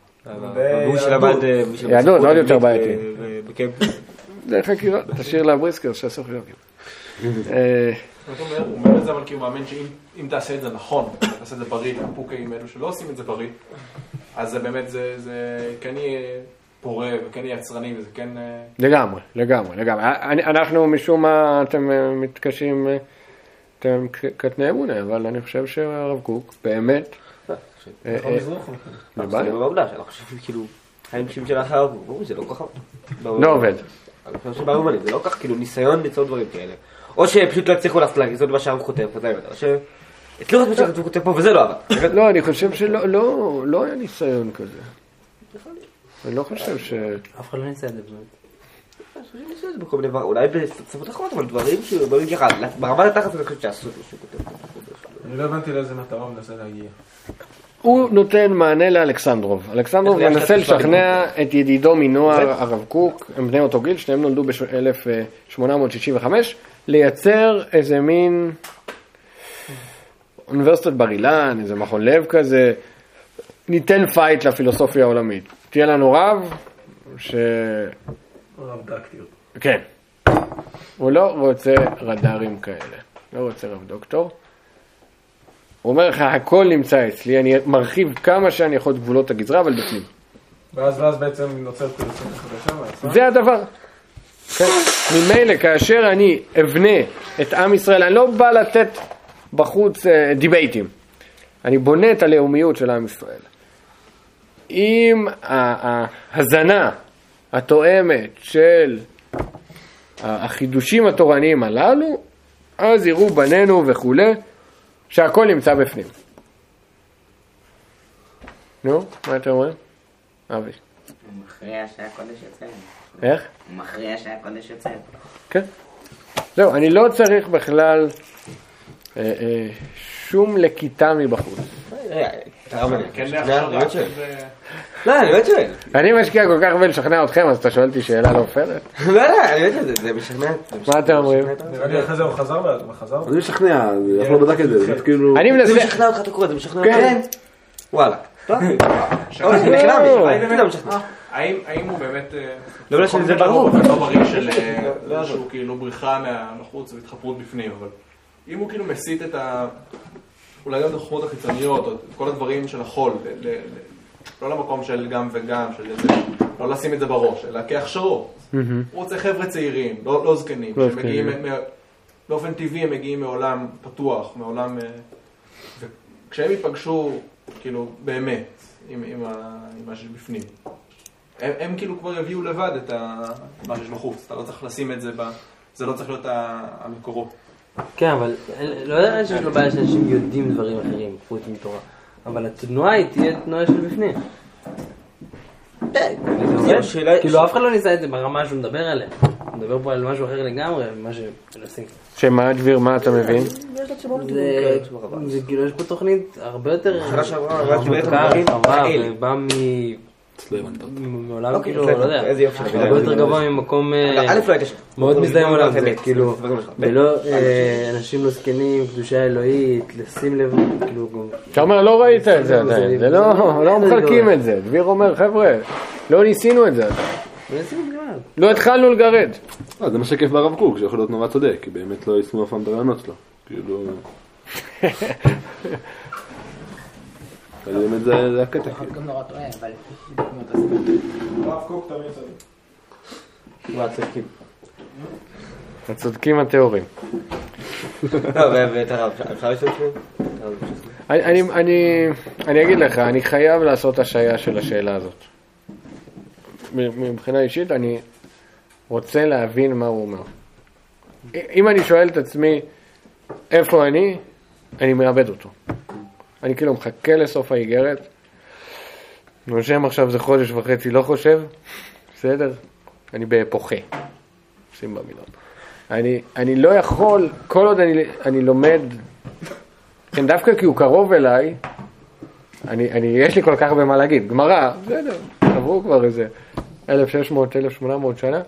יהדות, עוד יותר בעייתי. זה חקירה, תשאיר לבריסקר שעשו חשבים. הוא אומר את זה, אבל כי הוא מאמין שאם תעשה את זה נכון, תעשה את זה בריא, הפוקים אלו שלא עושים את זה בריא, אז זה באמת, זה כן יהיה פורה וכן יהיה יצרני וזה כן... לגמרי, לגמרי, לגמרי. אנחנו משום מה אתם מתקשים, אתם קטני אמונה, אבל אני חושב שהרב קוק באמת... זה בעובדה, שאני חושב כאילו, האנשים של האחר, זה לא ככה. לא עובד. אני חושב שבאומנים, זה לא כך כאילו ניסיון ליצור דברים כאלה. או שפשוט לא הצליחו לעשות מה שהרב כותב, או שהצליחו את מה שהרב כותב פה וזה לא עבד. לא, אני חושב שלא היה ניסיון כזה. אני לא חושב ש... אף אחד לא ניסה את זה באמת. אני חושב שניסה את זה בכל מיני דבר, אולי בספות אחרות, אבל דברים שבאים ככה, ברמת התחת אני חושב שעשו את מה שהוא כותב. אני לא הבנתי לאיזה מטרה הוא מנסה להגיע. הוא נותן מענה לאלכסנדרוב. אלכסנדרוב מנסה לשכנע את ידידו מנוער הרב קוק, הם בני אותו גיל, שניהם נולדו ב-אלף שמונה מאות שישים וחמש, לייצר איזה מין אוניברסיטת בר אילן, איזה מכון לב כזה, ניתן פייט לפילוסופיה העולמית. תהיה לנו רב ש... רב דקטיות. כן. הוא לא רוצה רדארים כאלה. לא רוצה רב דוקטור. הוא אומר לך, הכל נמצא אצלי, אני מרחיב כמה שאני יכול את גבולות הגזרה, אבל בפנים. ואז ואז בעצם נוצרת קודשים חדשה. זה הדבר. כן? ממילא, כאשר אני אבנה את עם ישראל, אני לא בא לתת בחוץ אה, דיבייטים. אני בונה את הלאומיות של עם ישראל. עם ההזנה התואמת של החידושים התורניים הללו, אז יראו בנינו וכו' שהכל נמצא בפנים. נו, מה אתם אומרים? אבי. הוא מכריע שהקודש יוצא. איך? הוא מכריע שהקודש יוצא. כן. זהו, אני לא צריך בכלל אה, אה, שום לקיטה מבחוץ. לא, אני באמת שואל. אני משקיע כל כך הרבה לשכנע אתכם, אז אתה שואל אותי שאלה לא אופרת? לא, לא, אני באמת שואל, זה משכנע. מה אתם אומרים? נראה לי אחרי זה הוא חזר וחזר. אני משכנע, אנחנו לא בדק את זה, זה כאילו... אני זה מנסה... משכנע אותך, אתה קורא, זה משכנע כן. אותך. וואלה. אוי, זה נחלמי. זה משכנע. האם הוא באמת... לא יודע שזה ברור. לא בריא של איזשהו כאילו בריחה מהחוץ והתחפרות בפנים, אבל אם הוא כאילו מסית את ה... אולי גם את החוכמות החיצוניות, או את כל הדברים של החול, לא למקום של גם וגם, לא לשים את זה בראש, אלא כהכשרות. הוא רוצה חבר'ה צעירים, לא זקנים, שמגיעים באופן טבעי, הם מגיעים מעולם פתוח, מעולם... וכשהם ייפגשו, כאילו, באמת, עם מה שיש בפנים, הם כאילו כבר יביאו לבד את מה שיש בחוץ. אתה לא צריך לשים את זה, זה לא צריך להיות המקורות. כן, אבל לא יודע שיש לו בעיה שאנשים יודעים דברים אחרים, חוץ מתורה. אבל התנועה היא תהיה תנועה של בפנים. כאילו אף אחד לא ניסה את זה ברמה שהוא מדבר עליה. הוא מדבר פה על משהו אחר לגמרי, מה שמנסים. שמה, דביר, מה אתה מבין? זה כאילו יש פה תוכנית הרבה יותר אחלה שעברה, רק רבה, ובא מ... מעולם כאילו, לא יודע, הרבה יותר גבוה ממקום מאוד מזדהה עם עולם, כאילו, ולא אנשים לא זקנים, קדושה אלוהית, לשים לב, כאילו... אתה אומר, לא ראית את זה עדיין, זה לא מחלקים את זה. דביר אומר, חבר'ה, לא ניסינו את זה עדיין. לא התחלנו לגרד. זה מה שכיף ברב קוק, שיכול להיות נורא צודק, כי באמת לא יישמו אף פעם את הרעיונות שלו. כאילו... באמת זה הקטע. גם נורא טועה, אבל... רב קוק תמיד צדיק. מה, צודקים. הצודקים התיאורים. לא, ואת הרב, אפשר לשאול אני, אני, אני אגיד לך, אני חייב לעשות השעיה של השאלה הזאת. מבחינה אישית, אני רוצה להבין מה הוא אומר. אם אני שואל את עצמי איפה אני, אני מאבד אותו. אני כאילו מחכה לסוף האיגרת, נושם עכשיו זה חודש וחצי, לא חושב, בסדר? אני בפוחה, שים במילות. אני, אני לא יכול, כל עוד אני, אני לומד, כן, דווקא כי הוא קרוב אליי, אני, אני, יש לי כל כך הרבה מה להגיד. גמרא, בסדר, עברו כבר איזה אלף שש מאות, אלף שמונה מאות שנה.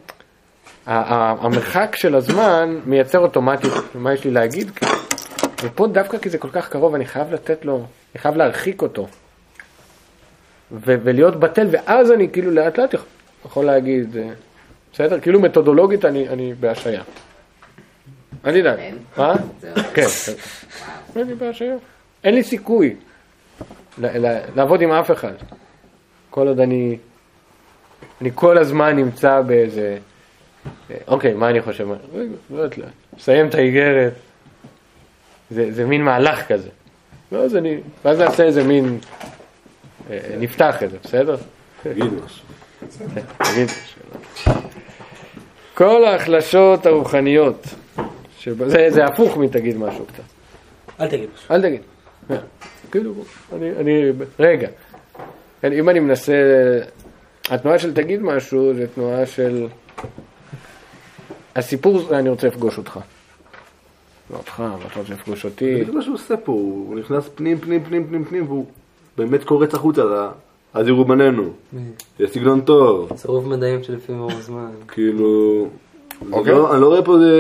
המרחק של הזמן מייצר אוטומטית מה יש לי להגיד, ופה דווקא כי זה כל כך קרוב, אני חייב לתת לו, אני חייב להרחיק אותו, ו- ולהיות בטל, ואז אני כאילו לאט לאט יכול להגיד, בסדר? כאילו מתודולוגית אני, אני בהשעיה. אני יודע. מה? כן. אני בהשעיה. אין לי סיכוי לעבוד עם אף אחד. כל עוד אני, אני כל הזמן נמצא באיזה, אוקיי, מה אני חושב? לא יודעת, מסיים את האיגרת. זה, זה מין מהלך כזה. ואז אני, ואז נעשה איזה מין, אה, נפתח את זה, בסדר? תגיד משהו. תגיד משהו. כל ההחלשות הרוחניות, שבא, זה, זה הפוך מתגיד משהו קצת. אל תגיד משהו. אל תגיד. כאילו, אני, אני, רגע. אם אני מנסה, התנועה של תגיד משהו, זה תנועה של, הסיפור, אני רוצה לפגוש אותך. לא אותך, אבל אתה רוצה לפגוש אותי. זה מה שהוא עושה פה, הוא נכנס פנים, פנים, פנים, פנים, פנים, והוא באמת קורץ החוצה, אז יראו בנינו. יש סגנון טוב. צירוף מדעים שלפעמים עבור זמן. כאילו, אני לא רואה פה זה,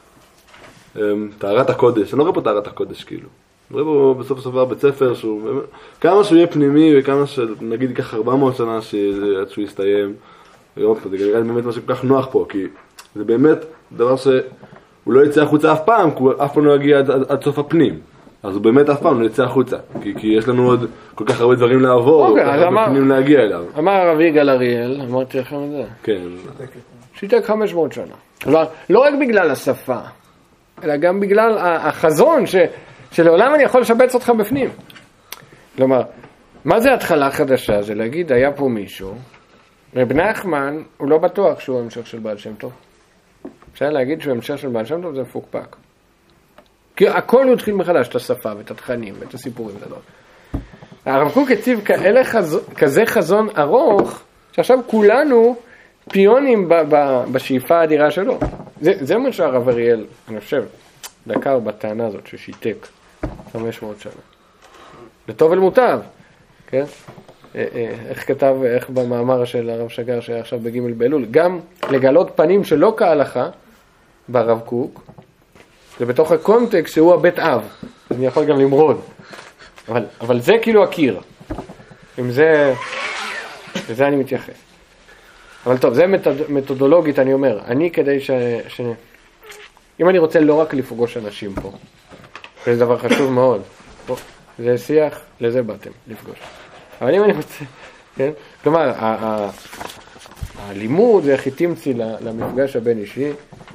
טהרת הקודש, אני לא רואה פה טהרת הקודש, כאילו. אני רואה פה בסוף סוף בית ספר, כמה שהוא יהיה פנימי, וכמה שנגיד ייקח ארבע מאות שנה עד שהוא יסתיים, זה באמת מה שכל כך נוח פה, כי זה באמת דבר ש... הוא לא יצא החוצה אף פעם, כי הוא אף פעם לא יגיע עד, עד, עד סוף הפנים. אז הוא באמת אף פעם לא יצא החוצה, כי, כי יש לנו עוד כל כך הרבה דברים לעבור, אוקיי, כל כך אז הרבה אמר- פנים להגיע אליו. אמר הרב יגאל אריאל, אמרתי לכם את זה, כן. שיתק חמש מאות שנה. כלומר, לא רק בגלל השפה, אלא גם בגלל ה- החזון ש, שלעולם אני יכול לשבץ אותך בפנים. כלומר, מה זה התחלה חדשה? זה להגיד, היה פה מישהו, רב נחמן, הוא לא בטוח שהוא המשך של בעל שם טוב. אפשר להגיד שהוא המשך של בעל שם טוב, זה מפוקפק. כי הכל הוא התחיל מחדש, את השפה ואת התכנים ואת הסיפורים. ואת הדבר. הרב קוק הציב כאלה חזון, כזה חזון ארוך, שעכשיו כולנו פיונים ב, ב, בשאיפה האדירה שלו. זה, זה מה שהרב אריאל, אני חושב, דקר בטענה הזאת ששיתק חמש מאות שנה. לטוב ולמוטב, כן? איך כתב, איך במאמר של הרב שגר שהיה עכשיו בגימל באלול, גם לגלות פנים שלא כהלכה ברב קוק, זה בתוך הקונטקסט שהוא הבית אב, אז אני יכול גם למרוד. אבל, אבל זה כאילו הקיר. עם זה, לזה אני מתייחס. אבל טוב, זה מתוד, מתודולוגית, אני אומר. אני כדי ש, ש... אם אני רוצה לא רק לפגוש אנשים פה, זה דבר חשוב מאוד. פה, זה שיח, לזה באתם, לפגוש. אבל אם אני רוצה, כן? כלומר, ה, ה, הלימוד זה הכי תמצי למפגש הבין אישי,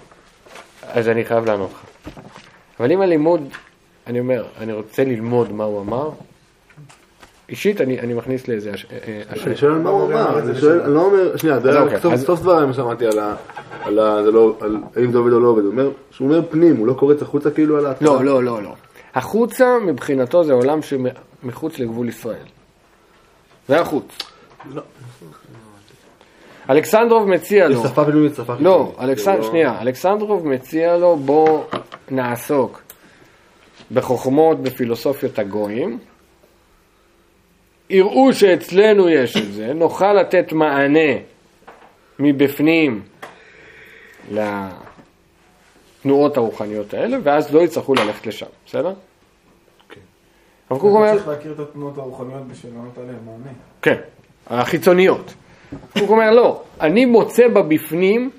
אז אני חייב לענות לך. אבל אם הלימוד, אני אומר, אני רוצה ללמוד מה הוא אמר, אישית אני, אני מכניס לאיזה השאלה. אני שואל על מה הוא אמר, אני שואל, אני לא אומר, שנייה, זה היה סוף דברים שמעתי על האם זה עובד או לא עובד, הוא אומר, שהוא אומר פנים, הוא לא קורץ החוצה כאילו על ההתחלה? לא, לא, לא, לא. החוצה מבחינתו זה עולם שמחוץ לגבול ישראל. זה החוץ. לא. אלכסנדרוב מציע לו, יש שפה פנימית, שפה חיצונית. לא, אלכסנד... שנייה, אלכסנדרוב מציע לו, בוא נעסוק בחוכמות, בפילוסופיות הגויים, יראו שאצלנו יש את זה, נוכל לתת מענה מבפנים לתנועות הרוחניות האלה, ואז לא יצטרכו ללכת לשם, בסדר? כן. אבל קוק אומר... צריך להכיר את התנועות הרוחניות בשביל לענות עליהן מענה. כן, החיצוניות. הוא אומר, לא, אני מוצא בבפנים,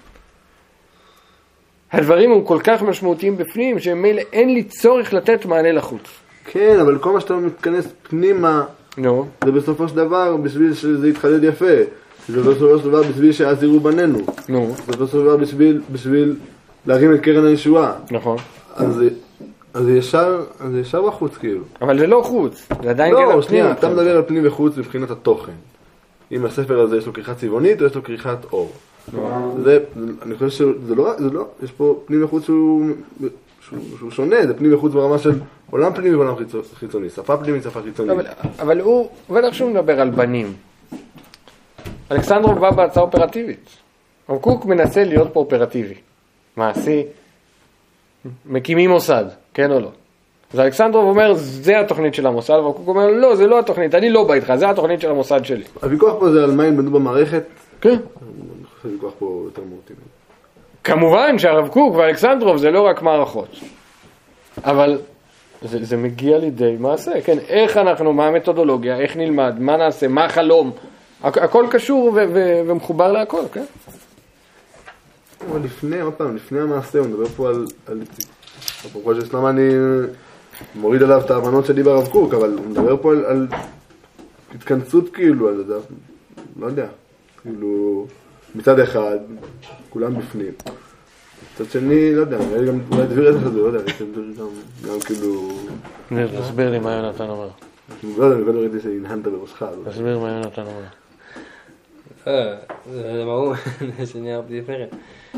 הדברים הם כל כך משמעותיים בפנים, שמילא אין לי צורך לתת מענה לחוץ. כן, אבל כל מה שאתה מתכנס פנימה, נו. זה בסופו של דבר בשביל שזה יתחדד יפה. זה בסופו של דבר בשביל שאז יראו בנינו. נו. זה בסופו של דבר בשביל, בשביל להרים את קרן הישועה. נכון. אז אז זה ישר, אז זה ישר בחוץ כאילו. אבל זה לא חוץ, זה עדיין כן לא, הפנים. שנייה, אתה מדבר על פנים וחוץ מבחינת התוכן. אם הספר הזה יש לו כריכה צבעונית או יש לו כריכת אור. זה, אני חושב שזה לא, זה לא, יש פה פנים וחוץ שהוא, שהוא, שהוא שונה, זה פנים וחוץ ברמה של עולם פנימי ועולם חיצוני, שפה פנימית, שפה חיצונית. אבל, אבל הוא, אבל איך שהוא מדבר על בנים. אלכסנדרוב בא בהצעה אופרטיבית. אבל קוק מנסה להיות פה אופרטיבי. מעשי. מקימים מוסד, כן או לא? אז אלכסנדרוב אומר, זה התוכנית של המוסד, וקוק אומר, לא, זה לא התוכנית, אני לא בא איתך, זה התוכנית של המוסד שלי. הוויכוח פה זה על מה הם בנו במערכת. כן. אני חושב שהוויכוח פה יותר מהותי. כמובן שהרב קוק ואלכסנדרוב זה לא רק מערכות. אבל זה, זה מגיע לידי מעשה, כן? איך אנחנו, מה המתודולוגיה, איך נלמד, מה נעשה, מה החלום. הכ- הכל קשור ו- ו- ומחובר להכל, כן? אבל לפני, עוד פעם, לפני המעשה, הוא מדבר פה על... על... אפרופו של סלמה אני מוריד עליו את ההבנות שלי ברב קוק, אבל הוא מדבר פה על, על התכנסות כאילו, על זה, לא יודע, כאילו, מצד אחד, כולם בפנים. מצד שני, לא יודע, אני גם אולי דביר את זה, לא יודע, אני אדביר גם, גם כאילו... תסביר לי מה יונתן אומר. לא יודע, אני לא ראיתי שהנהנת בראשך. תסביר מה יונתן אומר. אה, זה ברור, שאני אהבתי לפני כן.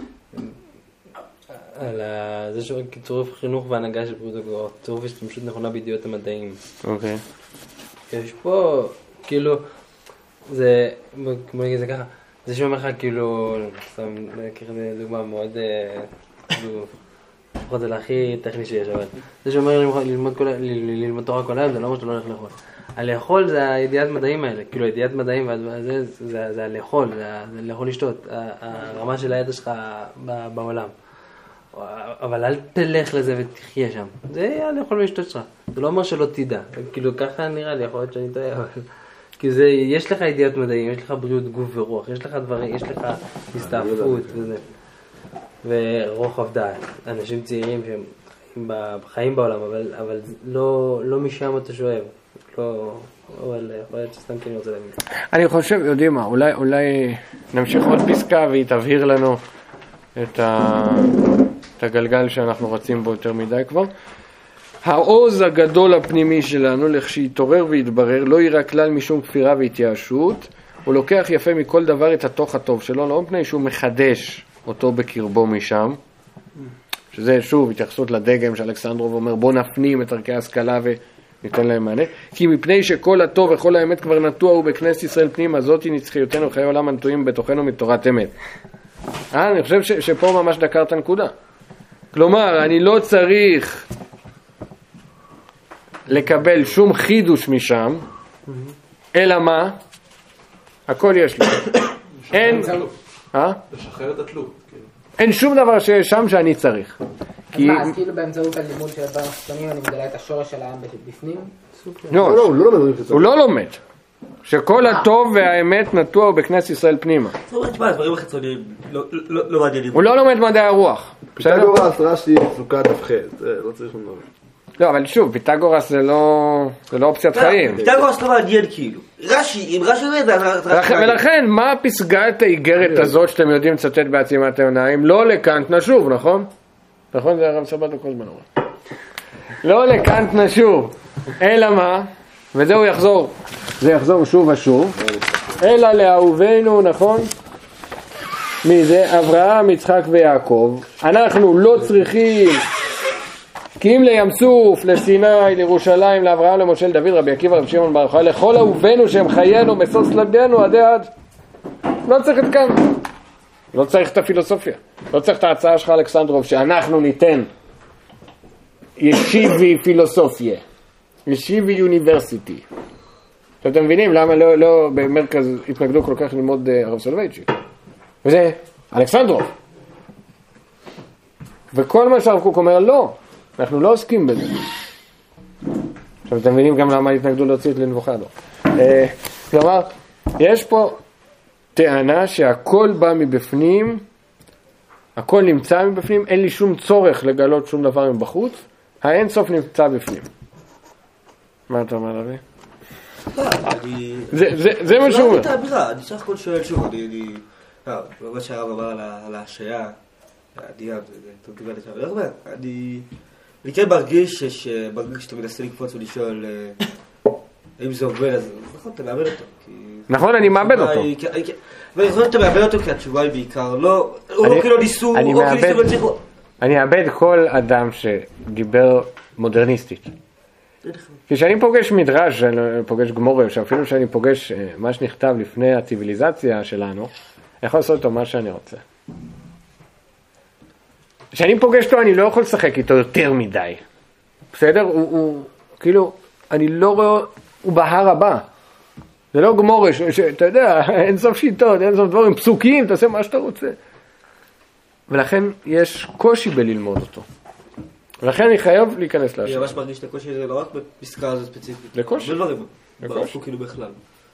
על זה שצירוף חינוך והנהגה של בריאות הגבוהות, צירוף השתמשות נכונה בידיעות המדעים. אוקיי. יש פה, כאילו, זה, כמו נגיד זה ככה, זה שאומר לך כאילו, סתם להכיר דוגמה מאוד, כאילו, לפחות זה להכי טכני שיש, אבל זה שאומר ללמוד כל, ללמוד תורה כל היום, זה לא אומר שאתה לא הולך לאכול. הלאכול זה הידיעת מדעים האלה, כאילו ידיעת מדעים, זה, זה, זה הלאכול, זה, זה לאכול לשתות, הרמה של הידע שלך בעולם. אבל אל תלך לזה ותחיה שם. זה יהיה לאכול ולשתות שלך. זה לא אומר שלא תדע. כאילו ככה נראה לי, יכול להיות שאני טועה, אבל... כי זה, יש לך ידיעת מדעים, יש לך בריאות גוף ורוח, יש לך דברים, יש לך הסתעפות וזה. ורוחב דעת. אנשים צעירים שהם בחיים בעולם, אבל, אבל לא, לא משם אתה שואב. לא, אבל יכול להיות שסתם כן רוצה להבין. אני חושב, יודעים מה, אולי, אולי נמשיך עוד פסקה והיא תבהיר לנו את, ה, את הגלגל שאנחנו רצים בו יותר מדי כבר. העוז הגדול הפנימי שלנו, לכשיתעורר ויתברר, לא יראה כלל משום כפירה והתייאשות, הוא לוקח יפה מכל דבר את התוך הטוב שלו, לא מפני שהוא מחדש אותו בקרבו משם, שזה שוב התייחסות לדגם שאלכסנדרוב אומר בוא נפנים את ערכי ההשכלה וניתן להם מענה, כי מפני שכל הטוב וכל האמת כבר נטוע הוא בכנסת ישראל פנימה, זאתי נצחיותנו חיי עולם הנטועים בתוכנו מתורת אמת. אה, אני חושב ש- שפה ממש דקר את הנקודה. כלומר, אני לא צריך לקבל שום חידוש משם, אלא מה? הכל יש לי. אין, אה? לשחרר את התלות. אין שום דבר שיש שם שאני צריך. כי... מה, אז כאילו באמצעות הלימוד של הדברים החיצוניים אני מגלה את השורש של העם בפנים? לא, לא, הוא לא לומד הוא לא לומד. שכל הטוב והאמת נטוע הוא בכנסת ישראל פנימה. זאת אומרת, מה, הדברים החיצוניים לא מעניינים. הוא לא לומד מדעי הרוח. פיתגורס רש"י סוכה דף ח', לא צריך לומר. לא, אבל שוב, פיתגורס זה לא אופציית חיים. פיתגורס לא מעניין כאילו. רש"י, אם רש"י לא ידע... ולכן, מה פסגת האיגרת הזאת שאתם יודעים לצטט בעצימת העיניים? לא לקאנט נשוב, נכון? נכון? זה הרב סבתו כל זמן אומר. לא לקאנט נשוב. אלא מה? וזהו יחזור. זה יחזור שוב ושוב. אלא לאהובינו, נכון? מי זה? אברהם, יצחק ויעקב. אנחנו לא צריכים... כי אם לים סוף, לסיני, לירושלים, לאברהם, למשה, לדוד, רבי עקיבא, רבי שמעון בר יוחאי, לכל אהובינו שהם חיינו, משוש לבדנו, עדי עד. לא צריך את כאן. לא צריך את הפילוסופיה. לא צריך את ההצעה שלך, אלכסנדרוב, שאנחנו ניתן ישיבי פילוסופיה. ישיבי יוניברסיטי. אתם מבינים למה לא, לא במרכז התנגדו כל כך ללמוד הרב סולובייצ'יק. וזה אלכסנדרוב. וכל מה שהרב קוק אומר, לא. אנחנו לא עוסקים בזה. עכשיו אתם מבינים גם למה התנגדו להוציא את לנבוכדו. כלומר, יש פה טענה שהכל בא מבפנים, הכל נמצא מבפנים, אין לי שום צורך לגלות שום דבר מבחוץ, האין סוף נמצא בפנים. מה אתה אומר לבי? זה מה שהוא אומר. אני סך הכל שואל שוב, אני... מה שהרב אמר על ההשעיה, הדיאב, אתה מדבר לשם, אני אומר, אני... אני כן מרגיש שאתה מנסה לקפוץ ולשאול האם זה עובד, אז נכון, אתה מאבד אותו. נכון, אני מאבד אותו. ואני חושב שאתה מאבד אותו כי התשובה היא בעיקר לא, או לא כאילו ניסו, או כאילו ניסו ולצליחו. אני אאבד כל אדם שדיבר מודרניסטית. כי כשאני פוגש מדרש, אני פוגש גמורה, שאפילו שאני פוגש מה שנכתב לפני הציביליזציה שלנו, אני יכול לעשות אותו מה שאני רוצה. כשאני פוגש אותו, אני לא יכול לשחק איתו יותר מדי. בסדר? הוא, הוא, כאילו, אני לא רואה, הוא בהר הבא. זה לא גמורה, שאתה יודע, אין סוף שיטות, אין סוף דברים, פסוקים, תעשה מה שאתה רוצה. ולכן יש קושי בללמוד אותו. ולכן אני חייב להיכנס להשאר. אני ממש מרגיש את הקושי הזה לא רק בפסקה הזו ספציפית. זה קושי. זה דברים. ברפו כאילו בכלל.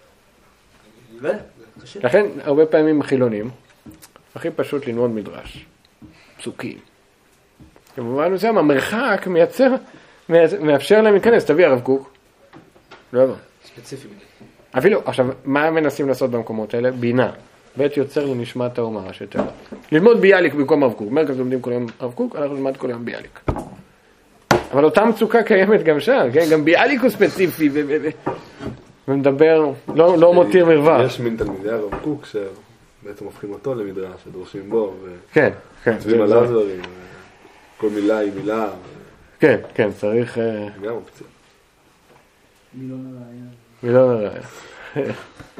קשה. לכן, הרבה פעמים חילונים, הכי פשוט ללמוד מדרש. פסוקים. כמובן, זה המרחק מייצר, מאפשר להם להיכנס. תביא הרב קוק. לא יודע. ספציפי. אפילו, עכשיו, מה מנסים לעשות במקומות האלה? בינה. בית יוצר לנשמת האומה, ראשי תיבות. ללמוד ביאליק במקום הרב קוק. מרכז לומדים כל יום הרב קוק, אנחנו נלמד כל יום ביאליק. אבל אותה מצוקה קיימת גם שם, כן? גם ביאליק הוא ספציפי, ומדבר, לא, לא מותיר מרווח. יש מין תלמידי הרב קוק שבעצם הופכים אותו למדרש, שדורשים בו, כן, כן. וכותבים עליו דברים, כל מילה היא מילה. כן, כן, צריך... גם אופציה. מילון הראייה. מילון הראייה.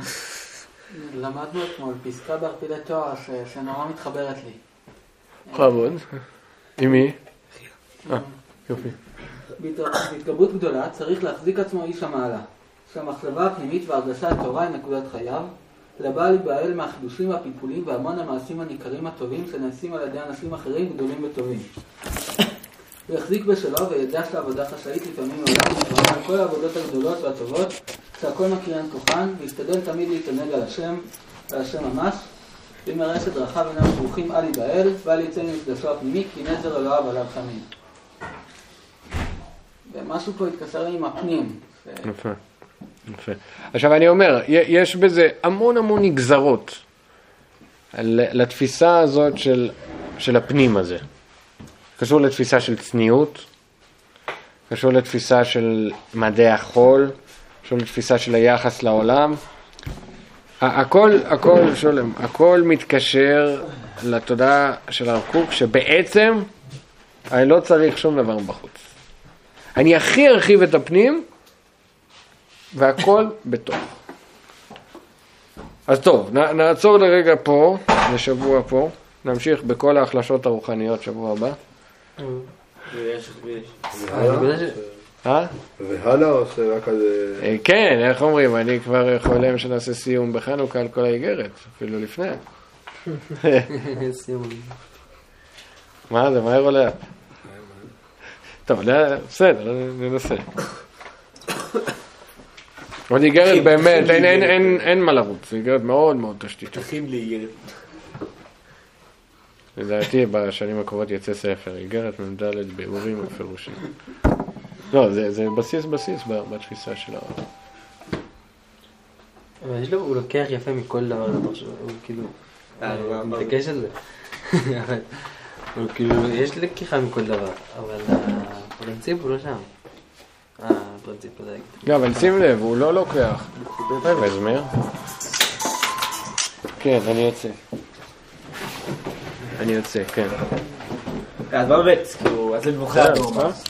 למדנו אתמול פסקה בערפילי תואר שנורא מתחברת לי. חמוד. עם מי? אה, יופי. בהתגברות גדולה צריך להחזיק עצמו איש המעלה, שהמחשבה הפנימית והרגשת התורה היא נקודת חייו, לבא להיבהל מהחידושים והפיפולים והמון המעשים הניכרים הטובים שנעשים על ידי אנשים אחרים גדולים וטובים. הוא יחזיק בשלו וידע שהעבודה חשאית לפעמים עולם מתראה על כל העבודות הגדולות והטובות, שהכל מקריין כוחן, וישתדל תמיד להתענג על השם, על השם ממש, אם יראה שדרכיו אינם ברוכים אל ייבהל, ואל יצא ממקדשו הפנימי, כי נזר אלוהיו עליו חמים. ומשהו פה התקשר לי עם הפנים. יפה, יפה. עכשיו אני אומר, יש בזה המון המון נגזרות לתפיסה הזאת של, של הפנים הזה. קשור לתפיסה של צניעות, קשור לתפיסה של מדעי החול, קשור לתפיסה של היחס לעולם. הכל, הכל, שולם, הכל מתקשר לתודעה של הרב קוק, שבעצם אני לא צריך שום דבר בחוץ. אני הכי ארחיב את הפנים, והכל בתוך. אז טוב, נ, נעצור לרגע פה, לשבוע פה, נמשיך בכל ההחלשות הרוחניות שבוע הבא. ויש, ויש. אה? והלאה או שרק על... כן, איך אומרים, אני כבר חולם שנעשה סיום בחנוכה על כל האיגרת, אפילו לפני. סיום. מה זה, מהר או לאט? טוב, בסדר, ננסה. עוד איגרת באמת, אין מה לרוץ, איגרת מאוד מאוד תשתית. תכין לי איגרת. לדעתי בשנים הקרובות יצא ספר, איגרת ממדלת באורים ופירושים. לא, זה בסיס בסיס בתפיסה של הרב. אבל יש לו, הוא לוקח יפה מכל דבר, הוא כאילו, הוא מתעקש על זה. הוא כאילו, יש לקיחה מכל דבר, אבל הפרינציפ הוא לא שם. הפרינציפ הזה. לא, אבל שים לב, הוא לא לוקח. וזמיר? כן, אני יוצא. אני יוצא, כן. אז מה באמת? כאילו, אז זה מבוחר.